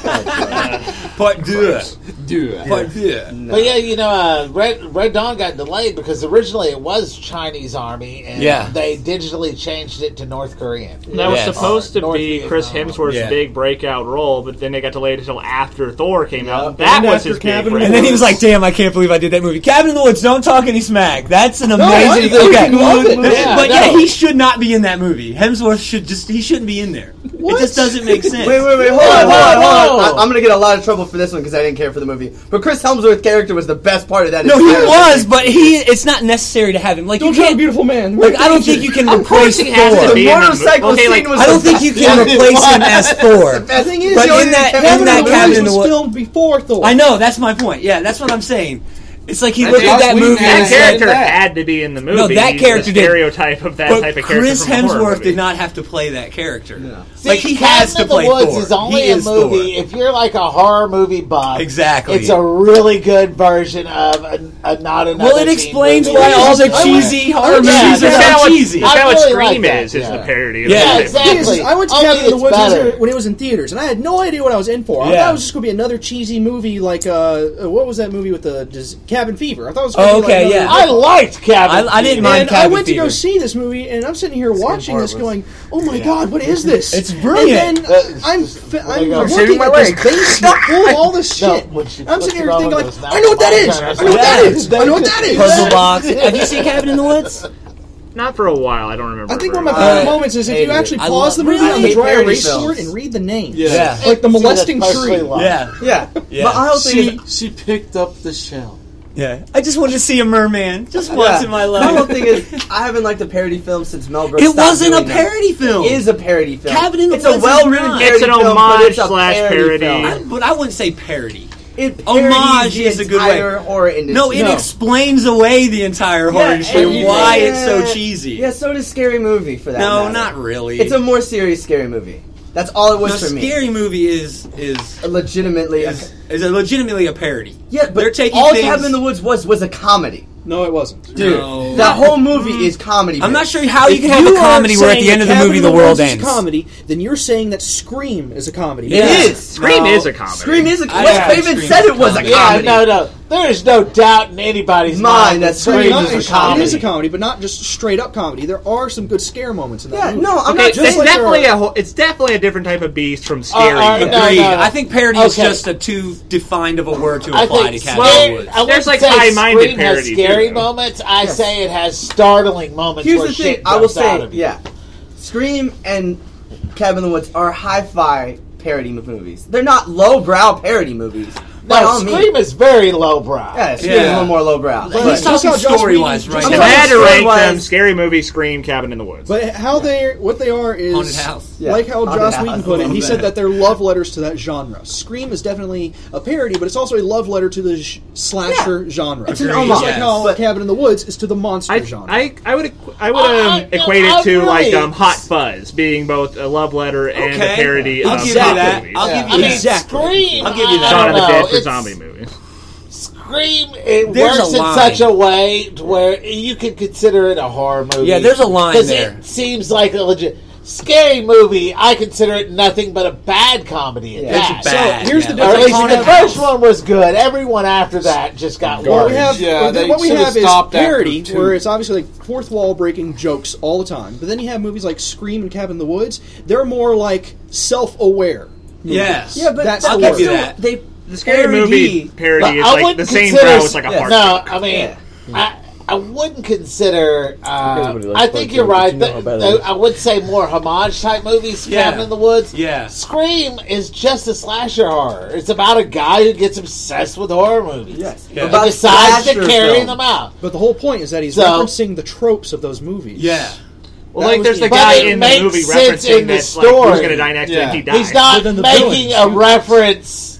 Part deux. Dude. Part deux. But yeah, you know, uh, Red Red Dawn got delayed because originally it was Chinese Army, and Yeah. they digitally changed it to North Korean. That was Yes. supposed to North be Chris Vietnam. Hemsworth's Yeah. big breakout role, but then they got delayed until after Thor came out. Yep. That And was after his big Cabin in the breakout. And then he was like, "Damn, I can't believe I did that movie." Cabin in the Woods. Don't talk any smack. That's an I amazing. think okay, you love it. This- Yeah, but yeah, no. he should not be in that movie. Hemsworth should just. He shouldn't be in there. It just doesn't make sense. Wait, wait, wait, hold Whoa, on, hold on, hold whoa, on. whoa. I, I'm gonna get a lot of trouble for this one because I didn't care for the movie. But Chris Helmsworth's character was the best part of that. No, he entire was, movie. but he. It's not necessary to have him. Like Don't you try a can't. beautiful man. Like I don't think you can Of course replace he has to Thor. be The in the motorcycle movie. Okay, scene like, was I don't the think you best. can Yeah, replace him as Thor. The thing is, But the only in that- Kevin in Hart that movie Cabin in was the Wood- filmed before Thor. I know. That's my point. Yeah, that's what I'm saying. It's like he I looked think at that Joss Whedon movie had and That said said, character that. had to be in the movie. No, that He's character the did. stereotype of that but type of character. Chris from a horror Hemsworth movie. did not have to play that character. See, Like he Cabin has to in the play Woods Thor. is only He a is movie Thor. if you're like a horror movie buff. Exactly. It's a really good version of a, a not another. Well, it teen explains movie. why all the I would- cheesy horror Yeah, movies are that's so kinda what- cheesy. That's I kind of what really like Scream that, is, is yeah. the parody of Yeah, that. exactly. Yes, I went to Only Cabin in the it's Woods better. when it was in theaters, and I had no idea what I was in for. I Yeah. thought it was just going to be another cheesy movie like, uh, uh, what was that movie with the does, Cabin Fever? I thought it was going to Oh, be okay, like yeah. another- I liked Cabin. I- I didn't Fever. mind And I Cabin went to Fever. go see this movie, and I'm sitting here watching part this, was- going, "Oh my god, what is this?" It's brilliant. And then Uh, I'm fi- I'm go. looking Shooting my at this leg. basement full of all this No, shit. when she I'm flips sitting it here over, thinking, it like, goes, "I know what that is. I know what that Yeah. is. I know what that is." Puzzle box. Have you seen Cabin in the Woods? Not for a while. I don't remember. I think it one of my very favorite Uh, moments is if hated you actually it. I pause the love- movie I on the hate dry parody erase films. board and read the names. Yeah. Like the See, molesting that's personally tree. love. Yeah. Yeah. Yeah. But I don't think She it's- she picked up the shell. Yeah. I just wanted to see a merman just once Yeah. in my My whole life. thing is, I haven't liked a parody film since Mel Brooks. It stopped wasn't a doing them. parody film. It is a parody film. Cabin in the it's Woods a is well-written not. parody It's an film, but homage it's a slash parody. film. I, but I wouldn't say parody. It Homage parodies the is a good way. entire horror industry. No, it No. explains away the entire horror Yeah, industry and you- why yeah. it's so cheesy. Yeah, so does Scary Movie for that no, matter. not really. It's a more serious Scary Movie. That's all it was no, for me. Scary Movie is is Legitimately, is, is a legitimately a parody. yeah, but they're taking all things. Cabin in the Woods was was a comedy. No, it wasn't. Dude, No. that whole movie is comedy. I'm not based. sure how you If can have a you comedy are where at saying the end of the that Cabin movie in the world Woods is ends. comedy, then you're saying that Scream is a comedy. It Yeah. is. Scream No. is a comedy. Scream is a I Wes have Craven Scream said as it was a comedy. Yeah, comedy. no, no. There is no doubt in anybody's Mind mind that that Scream Scream Not- is a it comedy. is a comedy, but not just straight up comedy. There are some good scare moments in that Yeah, movie. no, I'm Okay, not it's just like definitely there a are- whole, it's definitely a different type of beast from Scary. uh, Movie. no, Agreed. no, no. I think parody is Okay. just a too defined of a word to I apply to think Cabin scary, in the Woods. I wouldn't There's, like, say high-minded Scream has parody, scary too. moments. I say it has startling moments Here's where the shit thing. I will jumps out say, of you. yeah, Scream and Cabin in the Woods are hi-fi parody movies. They're not low-brow parody movies. by all Scream means. is very lowbrow. Yeah, Scream Yeah. is a little more lowbrow. He's But- talking how Joss story-wise Whedon- right just If now. I had to rank Story-wise- them, Scary Movie, Scream, Cabin in the Woods. But how they, what they are is Haunted House. Yeah, like how Haunted Joss House. Whedon put it. He Love said that. that they're love letters to that genre. Scream is definitely a parody, but it's also a love letter to the sh- slasher genre. It's an Just homage. like how But- Cabin in the Woods is to the monster I, genre. I, I would equ- I would I- um, I- no, equate I it to really- like um, Hot Fuzz being both a love letter and a Okay. parody I'll of give you zombie that. movies. I'll Yeah. give I you mean, that. Scream. I'll give you that. I Shaun don't of the know. Dead for It's- zombie movies. Scream, it There's works a in line. such a way to where you could consider it a horror movie. Yeah, there's a line 'Cause there. It seems like a legit scary movie. I consider it nothing but a bad comedy at Yeah, that. it's bad. So, here's yeah. the Or at difference. least Haunted the House. first one was good. Everyone after that just got What worse. we have, Yeah, what they what we should've have is stopped after parody, two. where it's obviously like fourth wall breaking jokes all the time. But then you have movies like Scream and Cabin in the Woods. They're more like self-aware. Yes. Yeah, but That's that- the that's word. still- that. They The Scary Movie parody But is I like wouldn't the same consider- brow as like a yeah. fart No, joke. I mean, Yeah. I, I wouldn't consider. Uh, Everybody likes I fart think you're jokes, right. you know Th- how bad it th- is. I would say more homage type movies. Yeah. Cabin in the Woods. Yeah. Scream is just a slasher horror. It's about a guy who gets obsessed with horror movies. Yes. Yeah. And About decides to slasher carry films. them out. But the whole point is that he's So- referencing the tropes of those movies. Yeah. Well, That like was there's the- the But guy it in the makes movie sense referencing in the that like, who's story. going to die next to Yeah. him. He dies. He's not But then the making villains- a reference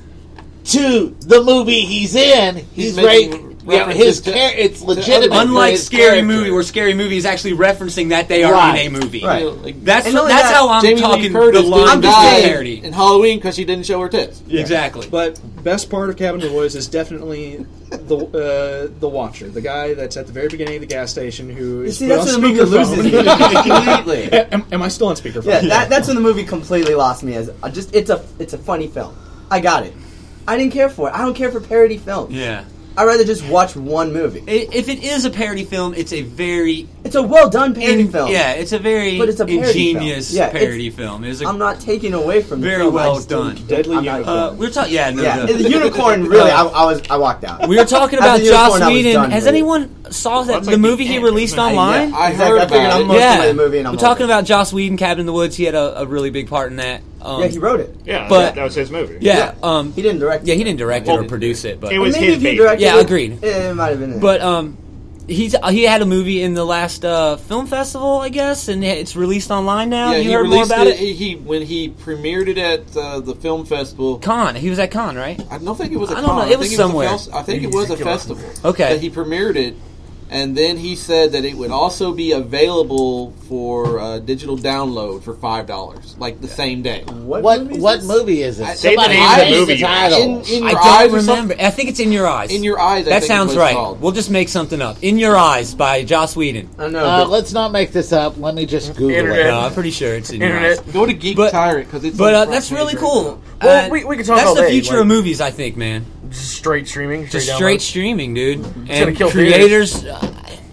to the movie he's in. He's, He's making right. You know, references his to- char- it's to legitimate. other- for Unlike his Scary character. Movie, where Scary Movie is actually referencing that they are Right. in a movie. Right. Like, That's And not only that's that, how I'm Jamie Lee talking. Curtis The line didn't to die parody. in Halloween because she didn't show her tits. Exactly. But best part of Cabin in the Woods is definitely the uh, the watcher, the guy that's at the very beginning of the gas station who is See, put that's on when the movie loses me speakerphone. completely. am, am I still on speakerphone? Yeah, that, that's when the movie completely lost me. As uh, just, it's a, it's a funny film. I got it. I didn't care for it. I don't care for parody films. Yeah. I'd rather just watch one movie. I- If it is a parody film, it's a very It's a well done parody in- film. Yeah, it's a very But it's a parody ingenious film. Yeah, it's- parody film. It's a I'm not taking away from the very film. I well just didn't- done. Deadly I'm not- Unicorn. Uh, we were talking. Yeah, no, Yeah, the, the unicorn. Really, I, I was. I walked out. we were talking After about the Joss unicorn, I was Whedon. done Has with it. anyone saw that That's the like movie the he end, released isn't it? online? Yeah, I exactly. heard I figured about I'm it. most yeah, of the movie, and I'm we're talking over about Joss Whedon, Cabin in the Woods. He had a, a really big part in that. Um, it. Yeah, he wrote it. Yeah, But- that, that was his movie. Yeah, um, He didn't direct. yeah, it. he didn't direct it Well, or produce it, but it was Maybe his if he baby. directed Yeah, it, agreed. It might have been. It. But um, he's he had a movie in the last uh, film festival, I guess, and it's released online now. Yeah, you he heard more released about it. it? He, he when he premiered it at uh, the film festival. Con. He was at Con, right? I don't think it was a I don't con. know, I it was think somewhere. a fel- I think it was a festival. Okay. That he premiered it, and then he said that it would also be available for uh, digital download for five dollars, like the same day. What? What movie is what this? movie is it? I- Say the Somebody name of the say movie. the title. In, in I your don't eyes or remember. something? I think it's In Your Eyes. In Your Eyes. I That think sounds is what right. it's called. We'll just make something up. In Your Eyes by Joss Whedon. I know. Uh, but- let's not make this up. Let me just Google Internet. it. No, I'm pretty sure it's In Your Eyes. Internet. Go to Geek But- Tyrant because it's. But on uh, front that's page really right cool. now. Well, Uh, we- we can talk That's all the day, future like- of movies, I think, man. Straight streaming. Just straight straight download. streaming, dude. gonna And kill creators. Uh,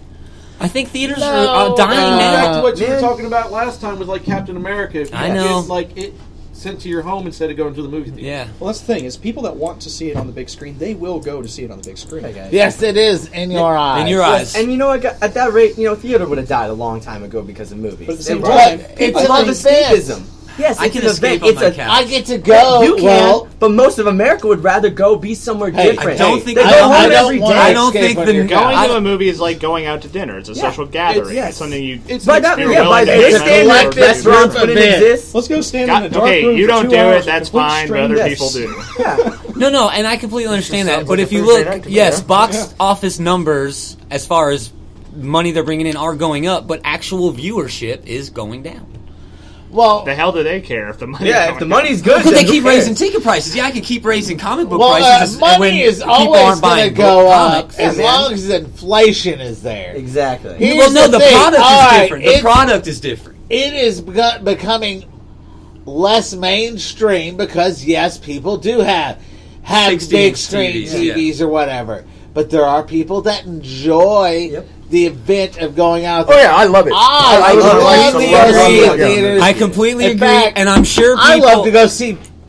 I think theaters are uh, No, dying uh, now. Back to what you man. were talking about last time with like Captain America. If you I get, know. like it sent to your home instead of going to the movie theater. Yeah. Well, that's the thing is people that want to see it on the big screen, they will go to see it on the big screen. Yes, it is In Your Eyes. In Your Eyes. And you know what? At that rate, you know, theater would have died a long time ago because of movies. But at the same It- time, But people it's love an escapism. event. Yes, I it's can an escape event. on It's my a, couch. I get to go. You can, well, but most of America would rather go be somewhere Hey, different. I don't think- they I go don't- home I don't every want- day. I don't escape think on the your Going I to a don't- movie is like going out to dinner. It's a Yeah. social gathering. yes. It's something you. It's But like that, You're yeah, by willing to this spend standard, collective restaurants group wouldn't event. exist. Let's go stand Got- in a dark okay, room you for don't two do hours it. That's with complete fine, but other strangers. people do. Yeah. No, no, and I completely understand that. sounds But like if a you Thursday look, night to me, yes, yeah. box Yeah. office numbers as far as money they're bringing in are going up, but actual viewership is going down. well, The hell do they care if the money? Yeah, if the money's good, Because then they who keep cares? raising ticket prices. Yeah, I can keep raising comic book well, uh, prices as- when money is people always aren't going to buying go book up comics. as Yeah, long man. as inflation is there. Exactly. Here's Well, no, the the, thing. product All is right, different. The it- product is different. It is beco- becoming less mainstream because yes, people do have have sixteen big screen T Vs, T Vs or whatever, but there are people that enjoy Yep. the event of going out. Oh yeah, I love it. I, I would love love it. to I go love see it. it in theaters. I completely In agree, fact, and I'm sure people. I love to go see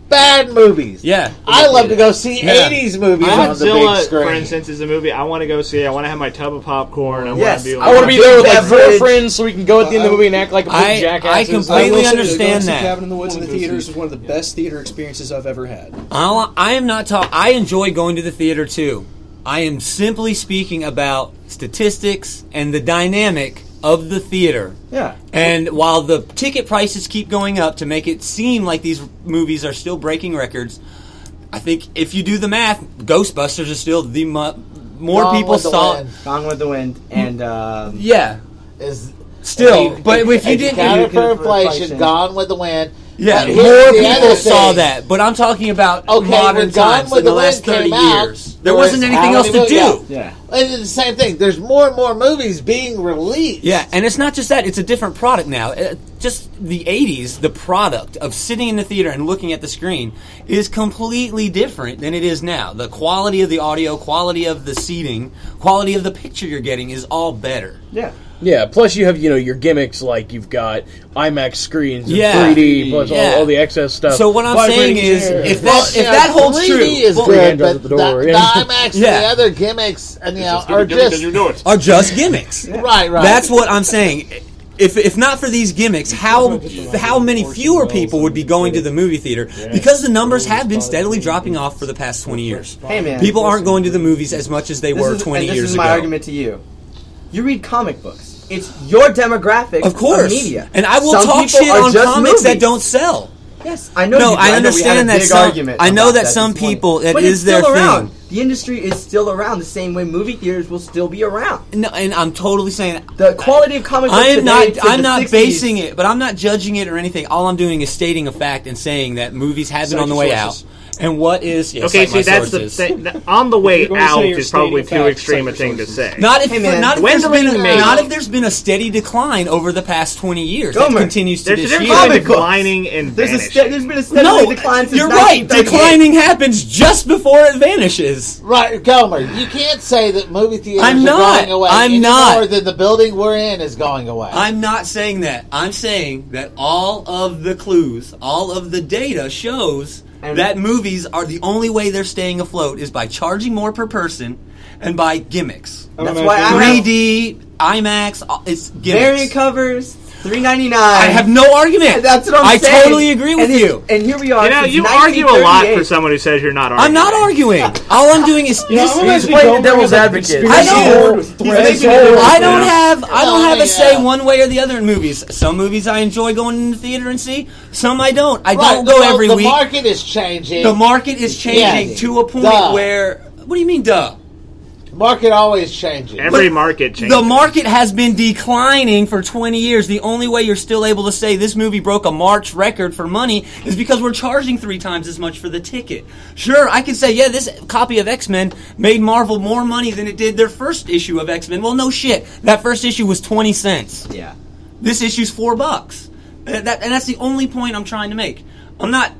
bad movies. Yeah. I love to go see Yeah. eighties movies on the big Godzilla, screen. for instance, is a movie I want to go see. I want to have my tub of popcorn. I Yes, want to be. I want to be there with like four Beverage. friends so we can go at the end of the movie and act like a big I- jackass. I completely I will say, understand going to see that. Cabin in the Woods in the theaters was one of the best theater experiences I've ever had. I'll, I am not talking. I enjoy going to the theater too. I am simply speaking about statistics and the dynamic of the theater. Yeah. And while the ticket prices keep going up to make it seem like these movies are still breaking records, I think if you do the math, Ghostbusters is still the mo- more Gone people with the saw. Wind Gone with the Wind and um, Yeah, is still. if- but if you if didn't, counted for for inflation, inflation. Gone with the Wind. yeah, But more here's the people other saw thing. that. But I'm talking about Okay, modern when Gone times with in the the last Wind thirty came out, years. There there wasn't was anything how else to many do. mo- yeah. And it's the same thing. There's more and more movies being released. Yeah, and it's not just that; it's a different product now. Uh, just the eighties, the product of sitting in the theater and looking at the screen is completely different than it is now. The quality of the audio, quality of the seating, quality of the picture you're getting is all better. Yeah. Yeah, plus you have, you know, your gimmicks like you've got IMAX screens and Yeah. three D plus Yeah. all, all the excess stuff. So what I'm saying Vibrating is, chairs. if that if You know, that holds three true, D is well, good, Hand but at the the, door, the yeah. IMAX and Yeah. the other gimmicks, and you know, Just are do it, just you do it. are just gimmicks. right, right. That's what I'm saying. If, if not for these gimmicks, how how many fewer people would be going to the movie theater? Because the numbers have been steadily dropping off for the past twenty years. Hey man, People aren't going to the movies as much as they this were is, twenty and this years is my ago. argument to you. You read comic books. It's your demographic Of course, media. and I will Some talk people shit are on just comics that movies. don't sell. Yes, I know. No, you do. I know we understand had a that big some. argument I know about that some this morning. people that but is it's still their around. thing. The industry is still around the same way movie theaters will still be around. No, and I'm totally saying The quality of comic books I am today not. to I'm the not sixties basing it, but I'm not judging it or anything. All I'm doing is stating a fact and saying that movies have been Cite on the your way sources. out. And what is yes, Okay, like see, my that's sources. the thing. that- On the way You're going to out say you're is probably stating too facts, extreme a cite thing your to say. Not if, Hey, man, not if when's there's the been a, movie made? not if there's been a steady decline over the past twenty years that Gomer, continues to There's a this difference year. between Comic books. declining and There's a vanishing. st- there's been a steady No, decline since you're right. nineteen thirty-eight. Declining happens just before it vanishes. right, Gomer. You can't say that movie theaters I'm are not. going away I'm any not. more than the building we're in is going away. I'm not saying that. I'm saying that all of the clues, all of the data shows And- that movies are the only way they're staying afloat is by charging more per person and by gimmicks. That's why I three have D, IMAX, all- it's gimmicks. variant covers, three ninety-nine. I have no argument. That's what I'm I saying. totally agree with and it- you. And here we are. You know, since you argue a lot nineteen for thirty-eight. someone who says you're not arguing. I'm not arguing. All I'm doing is You know, I'm this- actually playing going the devil's as, like, advocate. conspiracy I know. theory with He's threads. making it I don't Yeah. have I don't No, have a yeah. say one way or the other in movies. Some movies I enjoy going in the theater and see. Some I don't. I right, don't go well, every the week. market is changing. The market is changing Yeah. to a point Duh. where. What do you mean, duh? market always changes. Every But market changes. The market has been declining for twenty years. The only way you're still able to say this movie broke a March record for money is because we're charging three times as much for the ticket. Sure, I can say, yeah, this copy of X-Men made Marvel more money than it did their first issue of X-Men. Well, no shit. That first issue was twenty cents. Yeah. This issue's four bucks. Uh, that, and that's the only point I'm trying to make. I'm not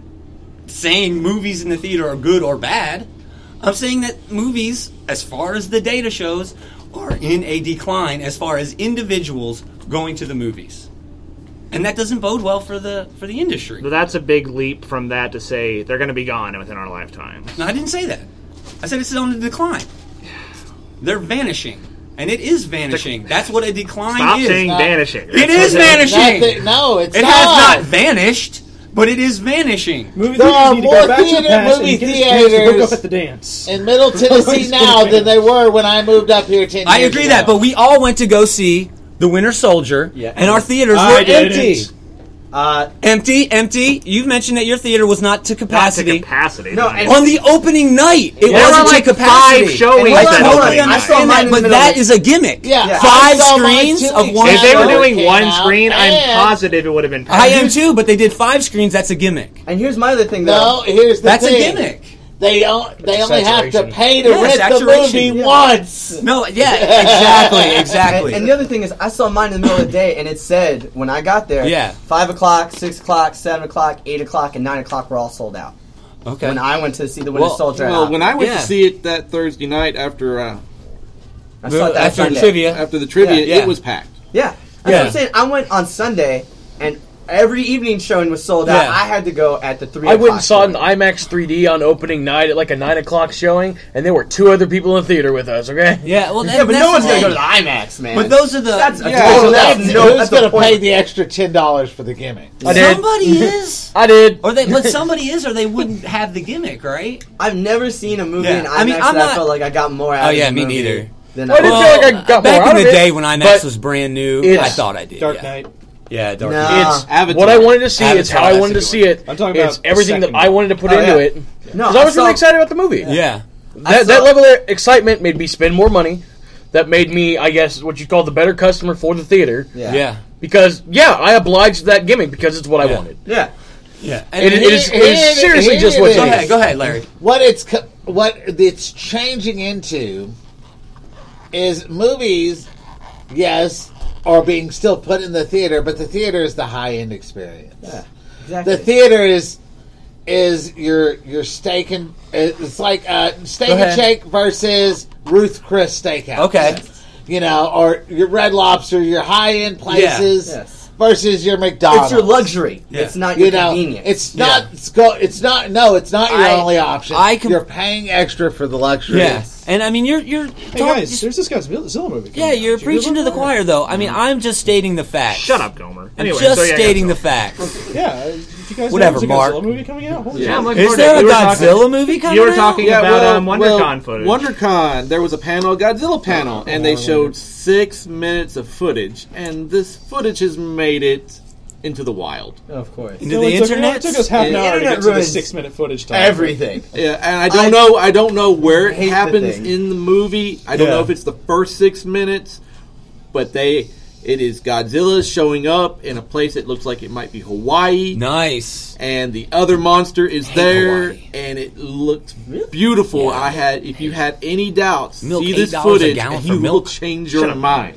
saying movies in the theater are good or bad. I'm saying that movies, as far as the data shows, are in a decline as far as individuals going to the movies. And that doesn't bode well for the for the industry. But that's a big leap from that to say they're going to be gone within our lifetime. No, I didn't say that. I said it's on the decline. They're vanishing. And it is vanishing. That's what a decline Stop is. saying not- vanishing. It That's is what vanishing. Nothing- no, it's It not. has not vanished, but it is vanishing. Movie There are theaters need to more go back to the theater- past movie and get his parents to hook theaters up at the dance. in Middle Tennessee now than they were when I moved up here ten years I agree ago. that, but we all went to go see The Winter Soldier, Yeah. and our theaters I were didn't. empty. Uh, Empty, empty. You've mentioned that your theater was not to Not to capacity. capacity. No, no. and- On the opening night, it There wasn't were like to capacity. five showings And I that totally opening night. I saw understand mine that, in the but middle that of it. is a gimmick. Yeah, Yeah. I Five saw mine screens two of weeks one if they were after it doing came one out, screen, I'm and- positive it would have been. I am too, but they did five screens. That's a gimmick. and here's my other thing, though. No, here's the That's thing. a gimmick. They don't. They only have to Saturation. pay to Yeah, rent the saturation. movie Yeah. once. No, yeah, exactly, exactly. And, and the other thing is, I saw mine in the middle of the day, and it said when I got there, Yeah. five o'clock, six o'clock, seven o'clock, eight o'clock, and nine o'clock were all sold out. okay. When I went to see the Winter Well- Soldier, Well, out. when I went Yeah. to see it that Thursday night after uh, I saw it that After the Sunday. trivia. after the trivia, Yeah, yeah. it was packed. Yeah, that's Yeah. what I'm saying. I went on Sunday, and every evening showing was sold out. Yeah. I had to go at the three. I went and o'clock saw it in showing. IMAX three D on opening night at like a nine o'clock showing, and there were two other people in the theater with us. Okay. Yeah, well, that, Yeah, but that's no one's the gonna go to thing. the IMAX, man. But those are the That's Yeah. yeah. Oh, that's that's, no. who's That's going the to pay point. the extra ten dollars for the gimmick? I did. somebody is, I did. or they, but somebody is, or they wouldn't have the gimmick, right? I've never seen a movie Yeah. in IMAX I mean, I'm that I not- felt like I got more out Oh of yeah, the me movie neither. than Well, I didn't I feel like I got back more in out the of it, day when IMAX but was brand new, it's- I thought I did. Dark yeah. Knight. Yeah, Dark Nah. Knight. It's Avatar. what I wanted to see. It's Avatar, how I that's wanted a to good see one. it. I'm talking It's about the everything that second I one. wanted to put Oh, into yeah. it. No, Because I was saw- really excited about the movie. Yeah. That, saw- that level of excitement made me spend more money. That made me, I guess, what you call the better customer for the theater. Yeah. Yeah. Because, yeah, I obliged that gimmick because it's what I Yeah. wanted. Yeah. Yeah. It, it, is, it is seriously here just it what is. it Go is. ahead, go ahead, Larry. What it's co- what it's changing into is movies, yes, are being still put in the theater, but the theater is the high end experience. Yeah. Exactly. The theater is is your your steak and it's like uh, steak Go and ahead. shake versus Ruth Chris Steakhouse. Okay. You know, or your Red Lobster, your high end places Yes. versus your McDonald's. It's your luxury. Yeah. It's not your You know, convenience. it's not. It's go. It's not. No, it's not your I- only option. I com- You're paying extra for the luxury. Yeah. And I mean, you're you're Hey talk- guys, just- there's this guy's Zilla movie. yeah, coming out. you're Did you hear preaching to about the that? choir, though. I mean, I'm just stating the facts. Shut up, Gomer. I'm Anyway, just so yeah, stating the Godzilla. facts. Yeah, did you guys Whatever, know there's a Mark. Godzilla movie coming out? Holy Yeah, shit. I'm looking Is forward to there it. a We were talking- Godzilla movie coming You were out? talking Yeah, about well, um, WonderCon well, footage. WonderCon, there was a panel, Godzilla panel, and they showed six minutes of footage, and this footage has made it into the wild. Of course. Into No, the it took- internet? It took us half an The hour to internet get to the ruins six minute footage time. Everything. Yeah, and I don't I- know. I don't know where it hate the happens thing. in the movie. I don't Yeah. know if it's the first six minutes, but they. It is Godzilla showing up in a place that looks like it might be Hawaii, Nice. and the other monster is Hate there, Hawaii. and it looked beautiful. Yeah. I had, if you had any doubts, Milk see this eight dollars a footage, gallon and for you will milk? change Shut your up. mind.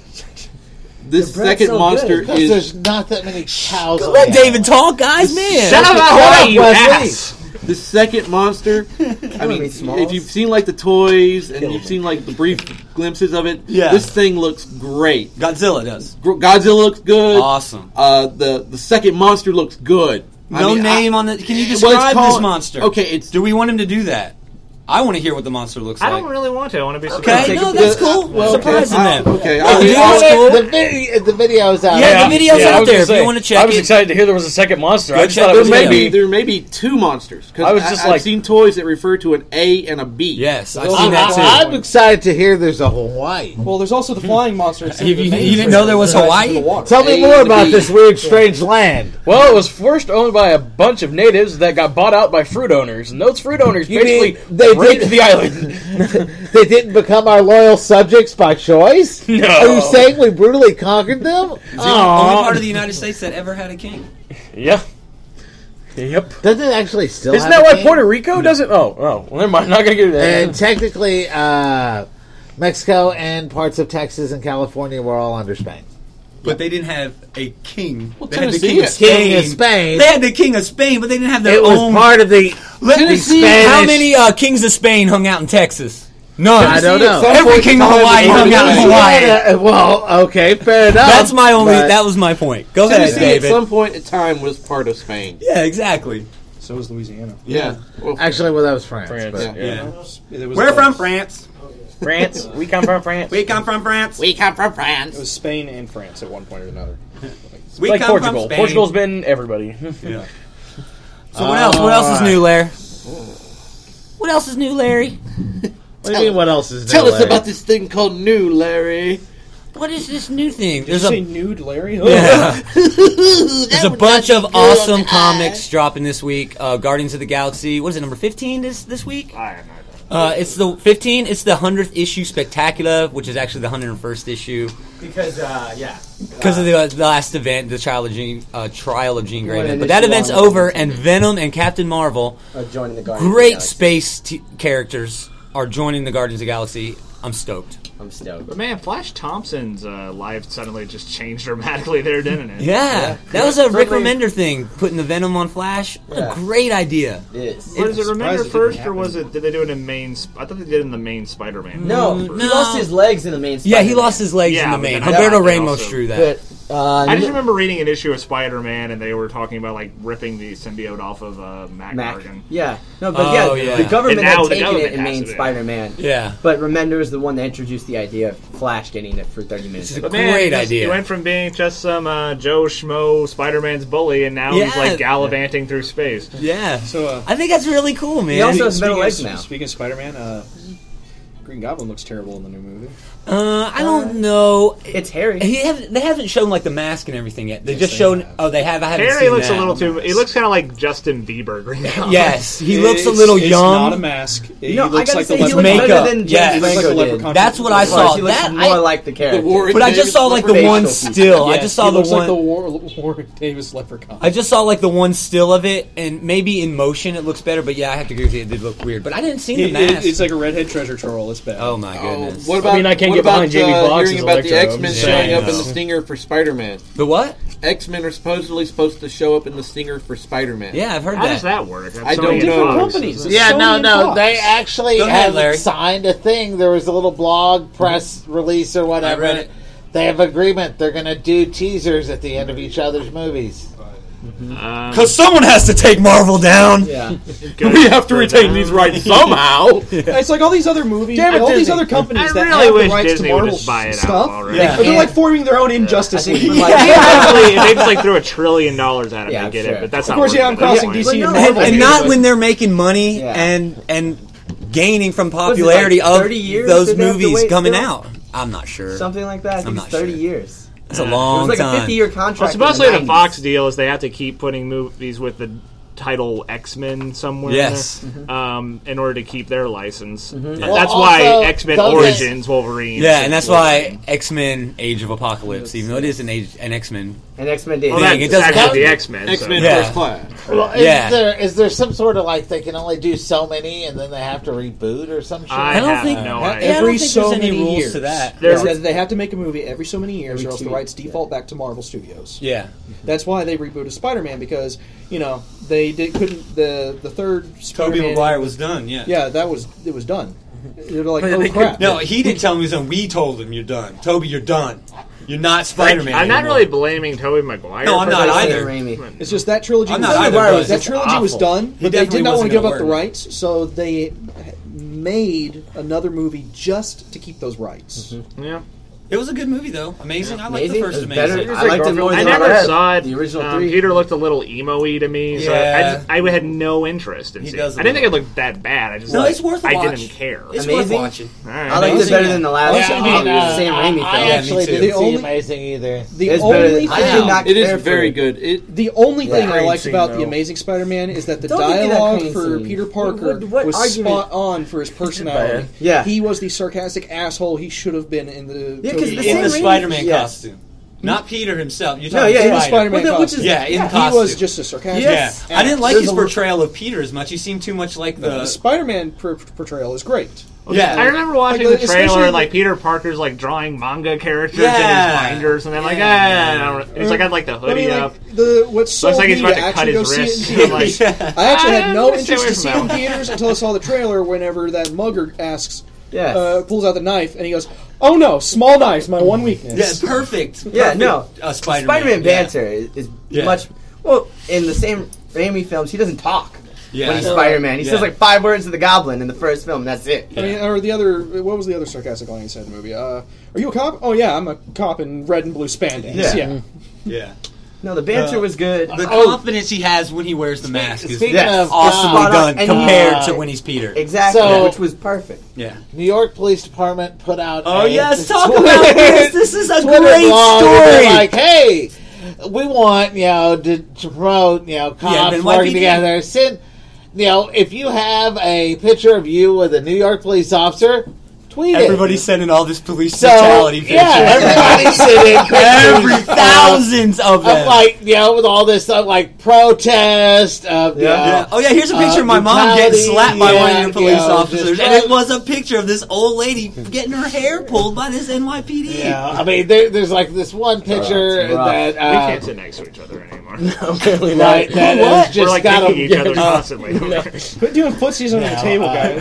This bread's second so monster good. Because is there's not that many cows. on Let the David island. talk, guys, man. Shut up, Hawaii, you Wesley. ass! the second monster. I mean, me, Smalls. if you've seen like the toys and you've seen like the brief glimpses of it, Yeah. this thing looks great. Godzilla does. Gr- Godzilla looks good. Awesome. Uh, the the second monster looks good. I No mean, name I- on the. Can you well, it's describe this called- monster? Okay, it's Do we want him to do that? I want to hear what the monster looks I like. don't really want to. I want to be Okay, surprised. no, that's cool. well, Surprising okay, them. okay, No, I'll- dude, I'll- that's cool. The, video, the video's out. Yeah, the video's I out was there gonna if you say, wanna check I was it. excited to hear there was a second monster. Go I just check thought it the was There may video. maybe be there may be two monsters because I was just I've like- seen toys that refer to an A and a B. Yes, I've I, seen that too. I'm excited to hear there's a Hawaii. Well, there's also the flying monster. You- you- you didn't know there was Hawaii? Tell me A more to about B. this weird, strange land. Well, it was first owned by a bunch of natives that got bought out by fruit owners, and those fruit owners You basically mean they raped did- the island. They didn't become our loyal subjects by choice? No. Are you saying we brutally conquered them? It's the only Aw. part of the United States that ever had a king. Yeah. Yep. Doesn't it actually still Isn't have that a why king? Puerto Rico doesn't? Oh, oh. Well, never mind. Not gonna get into that. And technically, uh, Mexico and parts of Texas and California were all under Spain. But they didn't have a king. Well, they had the Tennessee king of is Spain. King of Spain. They had the king of Spain, but they didn't have their It was own. part of the, Let the me see Spanish. how many uh, kings of Spain hung out in Texas. None. I don't know. Every king of Hawaii hung out in Hawaii. Yeah, well, okay, fair enough. That's my only. but- That was my point. Go ahead, Tennessee at David. some point in time was part of Spain. Yeah, exactly. So is Louisiana. Yeah. Well, Actually, well, that was France. France. but- Yeah. Yeah. It was We're like- from France. France. We come from France. We come from France. we come from It France. was Spain and France at one point or another. We like come Portugal. from Spain. Portugal's been everybody. Yeah. So what else? What else is new, Larry? What else is new, Larry? What do you mean, what else is Tell new, us Larry? about this thing called New, Larry. What is this new thing? Did There's you a say nude, Larry? yeah. There's a bunch of awesome comics dropping this week. Uh, Guardians of the Galaxy. What is it? Number fifteen this this week? I have no idea. Uh, it's the fifteen. It's the hundredth issue, Spectacular, which is actually the hundred and first issue Because, uh, yeah. because of the, uh, the last event, the trial of Jean, uh, trial of Jean Grey. What an But that issue event's on over, it. and Venom and Captain Marvel, Uh, joining the Guardians of the great Galaxy. space t- characters, are joining the Guardians of the Galaxy. I'm stoked. I'm stoked. But man, Flash Thompson's uh, life suddenly just changed dramatically there, didn't it? Yeah, that was a Rick Certainly- Remender thing, putting the Venom on Flash. What Yeah. a great idea. It is. Or is it surprised Remember it didn't first, or happen. was it? Did they do it in main? Sp- I thought they did it in the main Spider-Man. No, Mm, he no. lost his legs in the main Yeah, he Spider-Man. lost his legs Yeah, in the but main. then I Humberto thought they Ramos also- drew that. But Uh, I just n- remember reading an issue of Spider-Man, and they were talking about like ripping the symbiote off of uh, Mac, Mac. Gargan. Yeah. No, but Oh, yeah, yeah. the government And now had the taken government it and has made it. Spider-Man. Yeah. But Remender is the one that introduced the idea of Flash getting it for thirty minutes. It's a But man, Great he just- idea. He went from being just some uh, Joe Schmo Spider-Man's bully, and now he's Yeah. like gallivanting through space. Yeah. So, uh, I think that's really cool, man. He also has metal speaking, legs of, now. speaking of Spider-Man, uh, Green Goblin looks terrible in the new movie. Uh, I don't know. It's Harry. He have, they haven't shown like the mask and everything yet. They Yes, just they shown. have. Oh, they have. I haven't Harry seen looks that. a little too. He looks kind of like Justin Bieber. Green Goblin. Yes, he looks a It's- little it's young. not a mask. He No, I looks gotta like say, the he leprechaun. looks better Makeup, than James yes. He looks like the Franco did. leprechaun. That's what I saw. He looks That more I, like the character. Warwick but I just Davis saw like the leprechaun. one Facial still. I Yes, just saw he the looks one. like the War- Warwick Davis leprechaun. I just saw like the one still of it, and maybe in motion it looks better. But yeah, I have to agree with you. It did look weird. But I didn't see the It- mask. it- it's like a redhead treasure troll. It's bad. oh my Oh, goodness. what about, I mean, I can't what get about, behind Jamie uh, Foxx hearing as about the Electro. X-Men I'm showing saying, up in no. the Stinger for Spider-Man? The what? X-Men are supposedly supposed to show up in the Stinger for Spider-Man. Yeah, I've heard How that. does that work? I don't Sony and know. Fox. companies. Yeah, Sony no, and no. Fox. They actually Go ahead, have Larry. signed a thing. There was a little blog press release or whatever. I read it. They have agreement. They're going to do teasers at the end of each other's movies. Um, Because someone has to take Marvel down. Yeah. we have to retain these rights somehow. It's like all these other movies, Damn it, all these Disney. other companies I that really have wish the rights Disney to would Marvel just buy it out stuff. already. Yeah. But they're like forming their own Injustice I think League. for like- Honestly, if they just like threw a trillion dollars at him, Yeah, I get sure. it. But that's Of not course, worth yeah, I'm it at this crossing point. D C and Well, no, Marvel. and, and here, not but- when they're making money Yeah. and and gaining from Was it, like, popularity of thirty years those did they have to movies wait coming still? out. I'm not sure. Something like that. I think I'm it's not thirty sure. years. It's a It long was like time. a fifty-year contract. Well, in the supposedly the nineties. Fox deal is they have to keep putting movies with the title X-Men somewhere. Yes. Um, in order to keep their license. Mm-hmm. Well, That's also, why X-Men don't Origins Wolverine. Yeah, and that's why X-Men: Age of Apocalypse, even though it is an age, an X-Men. And X-Men did. Well, Thing, that's it doesn't actually have- the X-Men. so- X-Men Yeah. First Class. Well, is Yeah. there is there some sort of like they can only do so many and then they have to reboot or some shit? I I don't have think- no Yeah, idea. Yeah, I don't every think so there's any many rules years. to that. There- It says they have to make a movie every so many years, Every or else the two. rights default back to Marvel Studios. Yeah. That's why they rebooted Spider-Man, because you know they did, couldn't the the third Tobey Spider-Man. Maguire was done. Yeah. Yeah, that was it was done. They're like, They oh could- crap. No, he didn't tell him he was done. We told him you're done. Toby, you're done. You're not Spider-Man. I'm not anymore. really blaming Tobey Maguire. No, I'm for not this. either. Raimi. It's just that trilogy. I'm was not done. either, but that it's trilogy was awful. done, He but they definitely did not want wasn't to give gonna up the work. rights, so they made another movie just to keep those rights. Yeah. It was a good movie, though. Amazing. I liked Amazing? the first It was Amazing. better- I liked it more I than never Red. saw it. The original Um, three. Peter looked a little emo-y to me, so I, Yeah. just, I had no interest in He seeing does it. a I didn't think it little. looked that bad. I just No, like, it's worth a I watch. didn't care. It's Amazing? worth watching. All right. I liked it Amazing. better than the last Yeah, I mean, uh, Sam Raimi I, film. I Yeah, me actually too. didn't The see only- Amazing either. The It's only better than- thing, I did not It is care for very it. good. It the only thing Yeah. I liked Crane about scene, the though. Amazing Spider-Man is that the Don't give me that dialogue crane for scene. Peter Parker What- what was argument? spot on for his personality. Yeah. He was the sarcastic asshole he should have been in the Yeah, 'cause Tobey the In the Sam Raimi- Spider-Man yeah. costume. Not Peter himself. You're No, talking yeah, in the Spider. Spider-Man Well, that- which costume. is- Yeah, in he costume. was just a sarcastic. Yes. Yeah. I didn't like There's his a- portrayal of Peter as much. He seemed too much like The, the... Spider-Man per- portrayal is great. Yeah. I remember watching Like, the trailer especially and like the- Peter Parker's like drawing manga characters Yeah. in his binders, and I'm like, Yeah. ah, I don't, he's like had like the I hoodie mean, up. like, the what sold like he's me about to to cut actually go his see it wrist. in I'm like, theaters. I actually had I'm no gonna stay interest away to from see it that in one. theaters until I saw the trailer. Whenever that mugger asks, Yes. uh, pulls out the knife, and he goes, "Oh no, small knives, my one weakness." Yeah, perfect. Yeah, Perfect, no. Uh, Spider-Man. Spider-Man yeah. banter is, is Yeah. much. Well, in the same Raimi films, he doesn't talk Yeah. when he's I know. Spider-Man. He Yeah. says like five words to the Goblin in the first film. And that's it. I mean, or the other, what was the other sarcastic line he said in the movie? Uh, "Are you a cop? Oh yeah, I'm a cop in red and blue spandex." Yeah. Yeah. Yeah. No, the banter Uh, was good. The Oh, confidence he has when he wears the mask is Speaking Yes. of awesomely spot on. done And compared he- to when he's Peter. exactly, So- which was perfect. Yeah. New York Police Department put out. Oh a yes, talk Twitter- about this. This is a Twitter great blog where they're story. Like, hey, we want you know to, to promote you know cops N Y P D. working together. Send you know if you have a picture of you with a New York police officer, tweet it. Everybody's sending all this police So brutality pictures. yeah, everybody's sending Every pictures of- thousands of of them. like you know with all this stuff like protest of you Yeah. know, Yeah. Oh yeah, here's a picture Uh, of my mom getting brutality, slapped by one of yeah, your police you know, officers, just and right- it was a picture of this old lady getting her hair pulled by this N Y P D. Yeah, I mean, there, there's like this one picture that's rough. that We uh, can't sit next to each other anymore. Apparently right, not. that What? has We're just like got kicking each other a, constantly. Quit doing footsies under the table, uh, guys.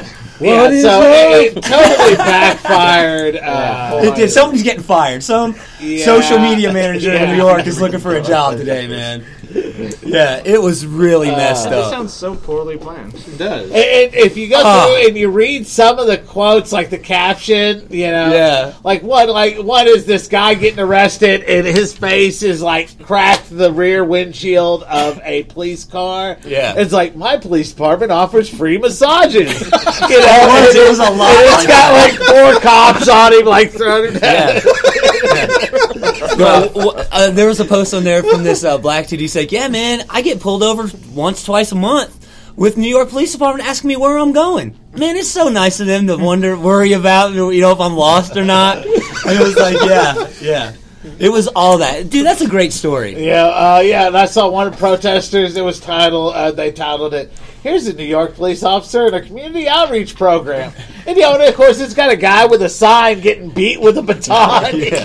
Yeah, What is so wrong? it, it totally backfired. Uh, It did. Somebody's getting fired. Some Yeah. social media manager in Yeah. New York is looking for a job today, man. Yeah, it was really messed That up. sounds so poorly planned. It does. And, and if you go Oh. through and you read some of the quotes, like the caption, you know, Yeah. like what, like what is this guy getting arrested, and his face is like cracked the rear windshield of a police car. Yeah. It's like my police department offers free massages. you know, It was- it was a lot And it's like got like four cops on him, like throwing him down. Yeah. No, w- uh, there was a post on there from this uh, black dude. He's like, "Yeah, man, I get pulled over once, twice a month with New York Police Department asking me where I'm going. Man, it's so nice of them to wonder, worry about, you know, if I'm lost or not." And it was like, yeah, yeah, it was all that, dude. That's a great story. Yeah, uh, yeah, and I saw one of the protesters. It was titled. Uh, they titled it, "Here's a New York police officer in a community outreach program." And you know, and of course, it's got a guy with a sign getting beat with a baton. Yeah,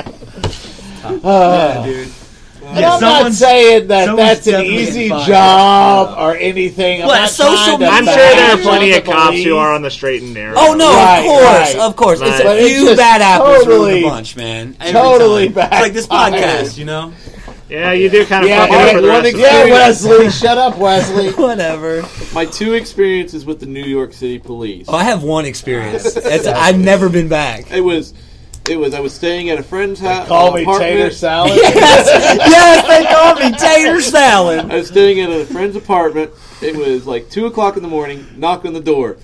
Uh, yeah dude. and Yeah, I'm not someone's- saying that someone's that's an definitely easy getting fired. job or anything. I'm Well, not social trying to media- I'm sure bash there are on plenty the of cops police. who are on the straight and narrow. Oh no, Right, of course, right. of course. It's But a it's few just bad apples totally- ruin the bunch, man. Every totally time. bad. It's like this podcast, you know. Yeah, you do kind of Yeah, fuck it up yeah, for the one rest of ex- the yeah, Wesley, shut up, Wesley. Whatever. My two experiences with the New York City Police. Oh, I have one experience. It's, I've never been back. It was, it was. I was staying at a friend's house. Call me apartment. tater salad. Yes, yes, they call me tater salad. I was staying at a friend's apartment. It was like two o'clock in the morning. Knock on the door.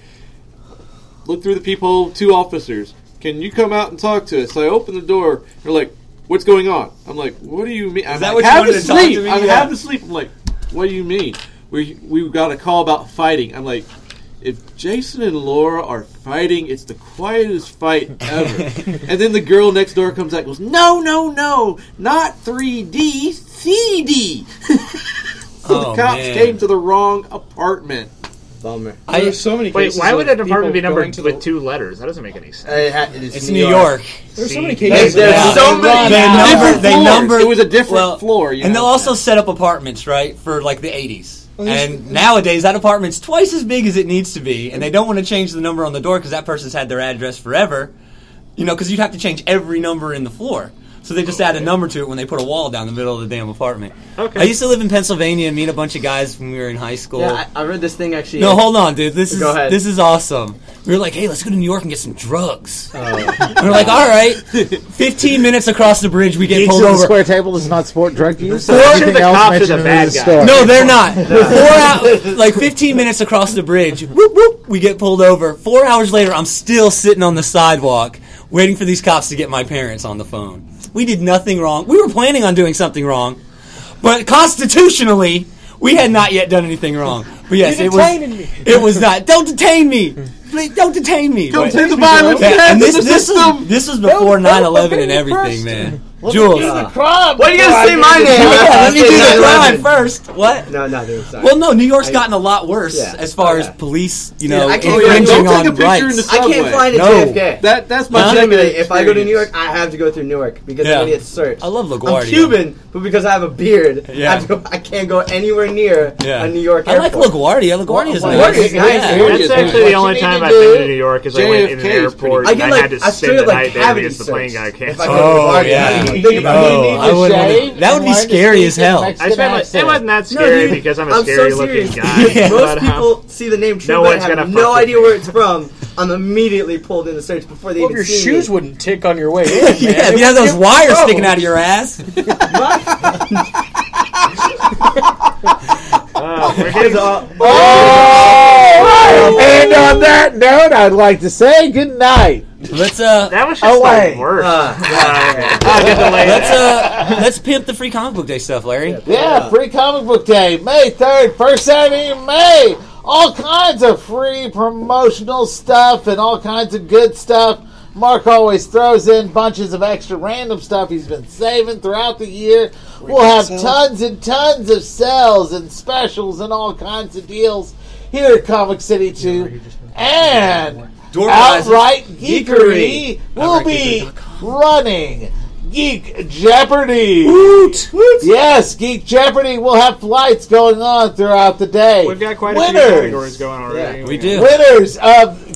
Look through the peephole. Two officers. Can you come out and talk to us? So I open the door. They're like, "What's going on?" I'm like, "What do you mean?" I'm that like, what you "Have wanted a to talk sleep. to me? I'm Yeah. half asleep." I'm like, "What do you mean?" We we got a call about fighting. I'm like, if Jason and Laura are fighting, it's the quietest fight ever. And then the girl next door comes out and goes, "No, no, no, not three D, C D." So Oh, the cops man. came to the wrong apartment. Bummer. I, There's so many Wait, cases. why would of a department be people numbered going to with the- two letters? That doesn't make any sense. Uh, ha- it's New York. There's so many There's, cases. there's Yeah. so They many. They run out. number. Different They floors. number. It was a different well, floor, you and know. they'll also set up apartments, right, for like the eighties. Well, there's- And nowadays, that apartment's twice as big as it needs to be, and they don't want to change the number on the door because that person's had their address forever. You know, because you'd have to change every number in the floor. So they just add a number to it when they put a wall down the middle of the damn apartment. Okay. I used to live in Pennsylvania and meet a bunch of guys when we were in high school. Yeah, I, I read this thing actually. No, hold on, dude. This is Go ahead. this is awesome. We were like, hey, let's go to New York and get some drugs. Oh. And we're like, all right. Fifteen minutes across the bridge, we get Geeks pulled of the over. Square Table does not support drug use. Four- or Sure, anything the else cops are mentioned the in bad this guys. story. No, they're not. Four out, like fifteen minutes across the bridge. Whoop whoop. We get pulled over. Four hours later, I'm still sitting on the sidewalk waiting for these cops to get my parents on the phone. We did nothing wrong. We were planning on doing something wrong, but constitutionally, we had not yet done anything wrong. But yes, it was. It was not. Don't detain me. Please, don't detain me. Don't But- take the violence. Yeah, Yeah, and this the this system. was this was before nine eleven and everything, man. Jules. Crime What are you gonna say before I my get name? into Yeah, let me do Say the nine crime eleven. first. What? No, nothing. Sorry. Well, no, New York's I- gotten a lot worse Yeah. as far Oh, as yeah. police, you Yeah, know, I can't- infringing Don't take on a picture rights. in the I can't subway. fly into No. J F K. That that's my Huh? second Legitimately, if I go to New York, experience. I have to go through Newark because Yeah. I'm gonna get searched. I love I'm LaGuardia. Cuban, but because I have a beard, Yeah. I, have to go, I can't go anywhere near Yeah. a New York I like airport. LaGuardia. LaGuardia's Well, nice. LaGuardia's nice, Yeah. dude. That's What actually the you only need time to I've been do- to New York is I went in an J F K is airport I and get I like had to I spend straight the up like night there cavity because the plane got searched. If I canceled. go to Oh, LaGuardia, yeah. I didn't even think about Oh, it. You need I to wouldn't wanna- shave that would and be learn to scary speak as in hell. Mexican I spent my, it accent. wasn't that No, scary dude, because I'm a I'm scary so looking serious. guy. Yeah. Most but, uh, people see the name no True, one's but gonna have fuck no with idea me. where it's from. I'm immediately pulled in the search before they Well, if even your see shoes me. wouldn't tick on your way in, man. Yeah, if you have those wires sticking out of your ass. Uh, we're getting Oh, and on that note, I'd like to say good night. Let's uh, that was Oh, just like wait. worse. Uh, Uh, I'll get the lady. let's uh, let's pimp the free comic book day stuff, Larry. Yeah, free comic book day, May third, first Saturday in May. All kinds of free promotional stuff and all kinds of good stuff. Mark always throws in bunches of extra random stuff he's been saving throughout the year. We'll have tons and tons of sales and specials and all kinds of deals here at Comic City two. And Door prizes. Outright Geekery will outright be geekery dot com. running Geek Jeopardy. Woot! Yes, Geek Jeopardy will have flights going on throughout the day. We've got quite a Winners. few categories going already. We do. Winners of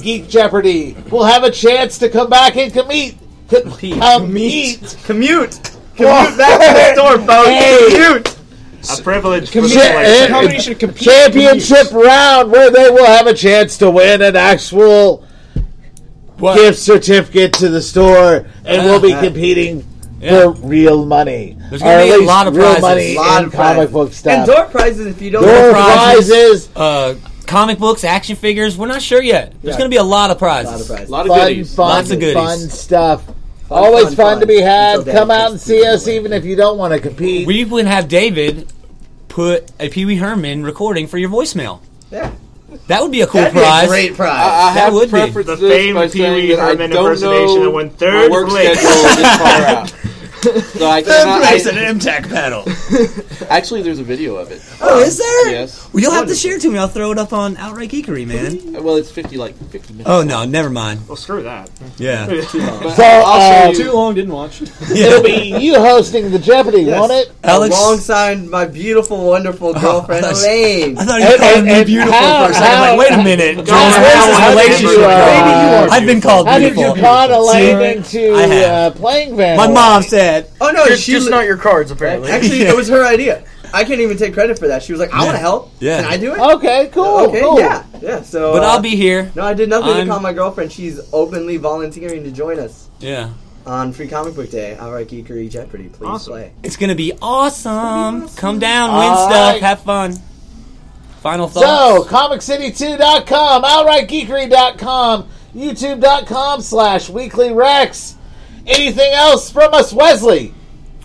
Geek Jeopardy will have a chance to come back and compete. Compete. Compete. Commute. Commute back to the store, folks. Hey. Commute. A privilege for Cha- the place. uh, Company should compete. championship round where they will have a chance to win an actual What? gift certificate to the store, and we'll be Uh, competing yeah. for real money. There's gonna Or at be a least lot of real prizes. money Lot in of comic prizes. book stuff. And door prizes if you don't Door know. prizes, Uh, comic books, action figures. We're not sure yet. There's Yeah. going to be a lot of A prizes. lot of prizes. A lot of fun, goodies. fun, Lots of goodies. fun stuff. Fun, Always fun, fun, fun. to be had. Until Come Dad out and takes see people us, away. even if you don't want to compete. We would have David put a Pee Wee Herman recording for your voicemail. Yeah. That would be a cool That'd prize. be a great prize. I, I That have would be. preferred The this famed by Pee saying Wee that I Herman don't impersonation know that went third my work place. schedule this far out. So I cannot. Place an I, M TAC panel. actually, there's a video of it. Oh, is there? Yes. Well, you'll have to share it to me. I'll throw it up on Outright Geekery, man. Well, it's fifty like fifty minutes. Oh, no, never mind. Well, screw that. Yeah. But So, I'll um, show you. Too long, didn't watch. It'll be you hosting the Jeopardy, Yes. won't it? Alex. Alongside my beautiful, wonderful girlfriend, I thought- Elaine. I thought you And- called and- me and beautiful how- for a second. I'm how- like, wait a minute. Jones, how- where's how this did relationship you, uh, going? Maybe you are I've been called How did beautiful. you con Elaine See? into I have. uh, playing Van? My mom said, Oh no, It's she just li- not your cards, apparently. Actually, Yeah. it was her idea. I can't even take credit for that. She was like, "I want to help. Yeah. Can I do it?" Okay, cool. okay, cool. yeah, yeah. So, but uh, I'll be here. No, I did nothing I'm- to call my girlfriend. She's openly volunteering to join us Yeah. on Free Comic Book Day. Outright Geekery Jeopardy, please Awesome. play. It's going to be awesome. Come down, win All stuff, right. have fun. Final So, thoughts? comic city two dot com, outright geekery dot com, youtube dot com slash weekly rex. Anything else from us, Wesley?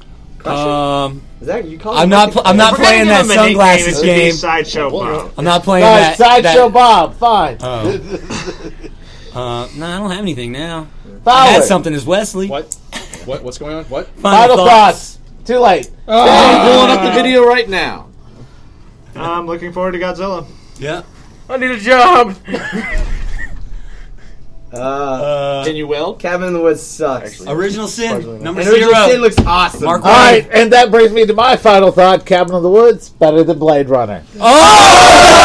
um, Is that you calling? I'm me not. Wesley? Pl- I'm not We're gonna playing give that him a nickname. sunglasses It's gonna be game. Sideshow Bob. I'm not playing Right, that. Sideshow that- Bob, fine. Oh. Uh, no, I don't have anything now. I Fowler, had something as Wesley. What? What? What's going on? What? final thoughts. Too late. I'm pulling up the video right now. I'm looking forward to Godzilla. Yeah. I need a job. Uh, Uh, Can you weld? Cabin in the Woods sucks. Original Sin, number And Original zero. Sin looks awesome. Mark All right, and that brings me to my final thought. Cabin of the Woods, better than Blade Runner. Oh!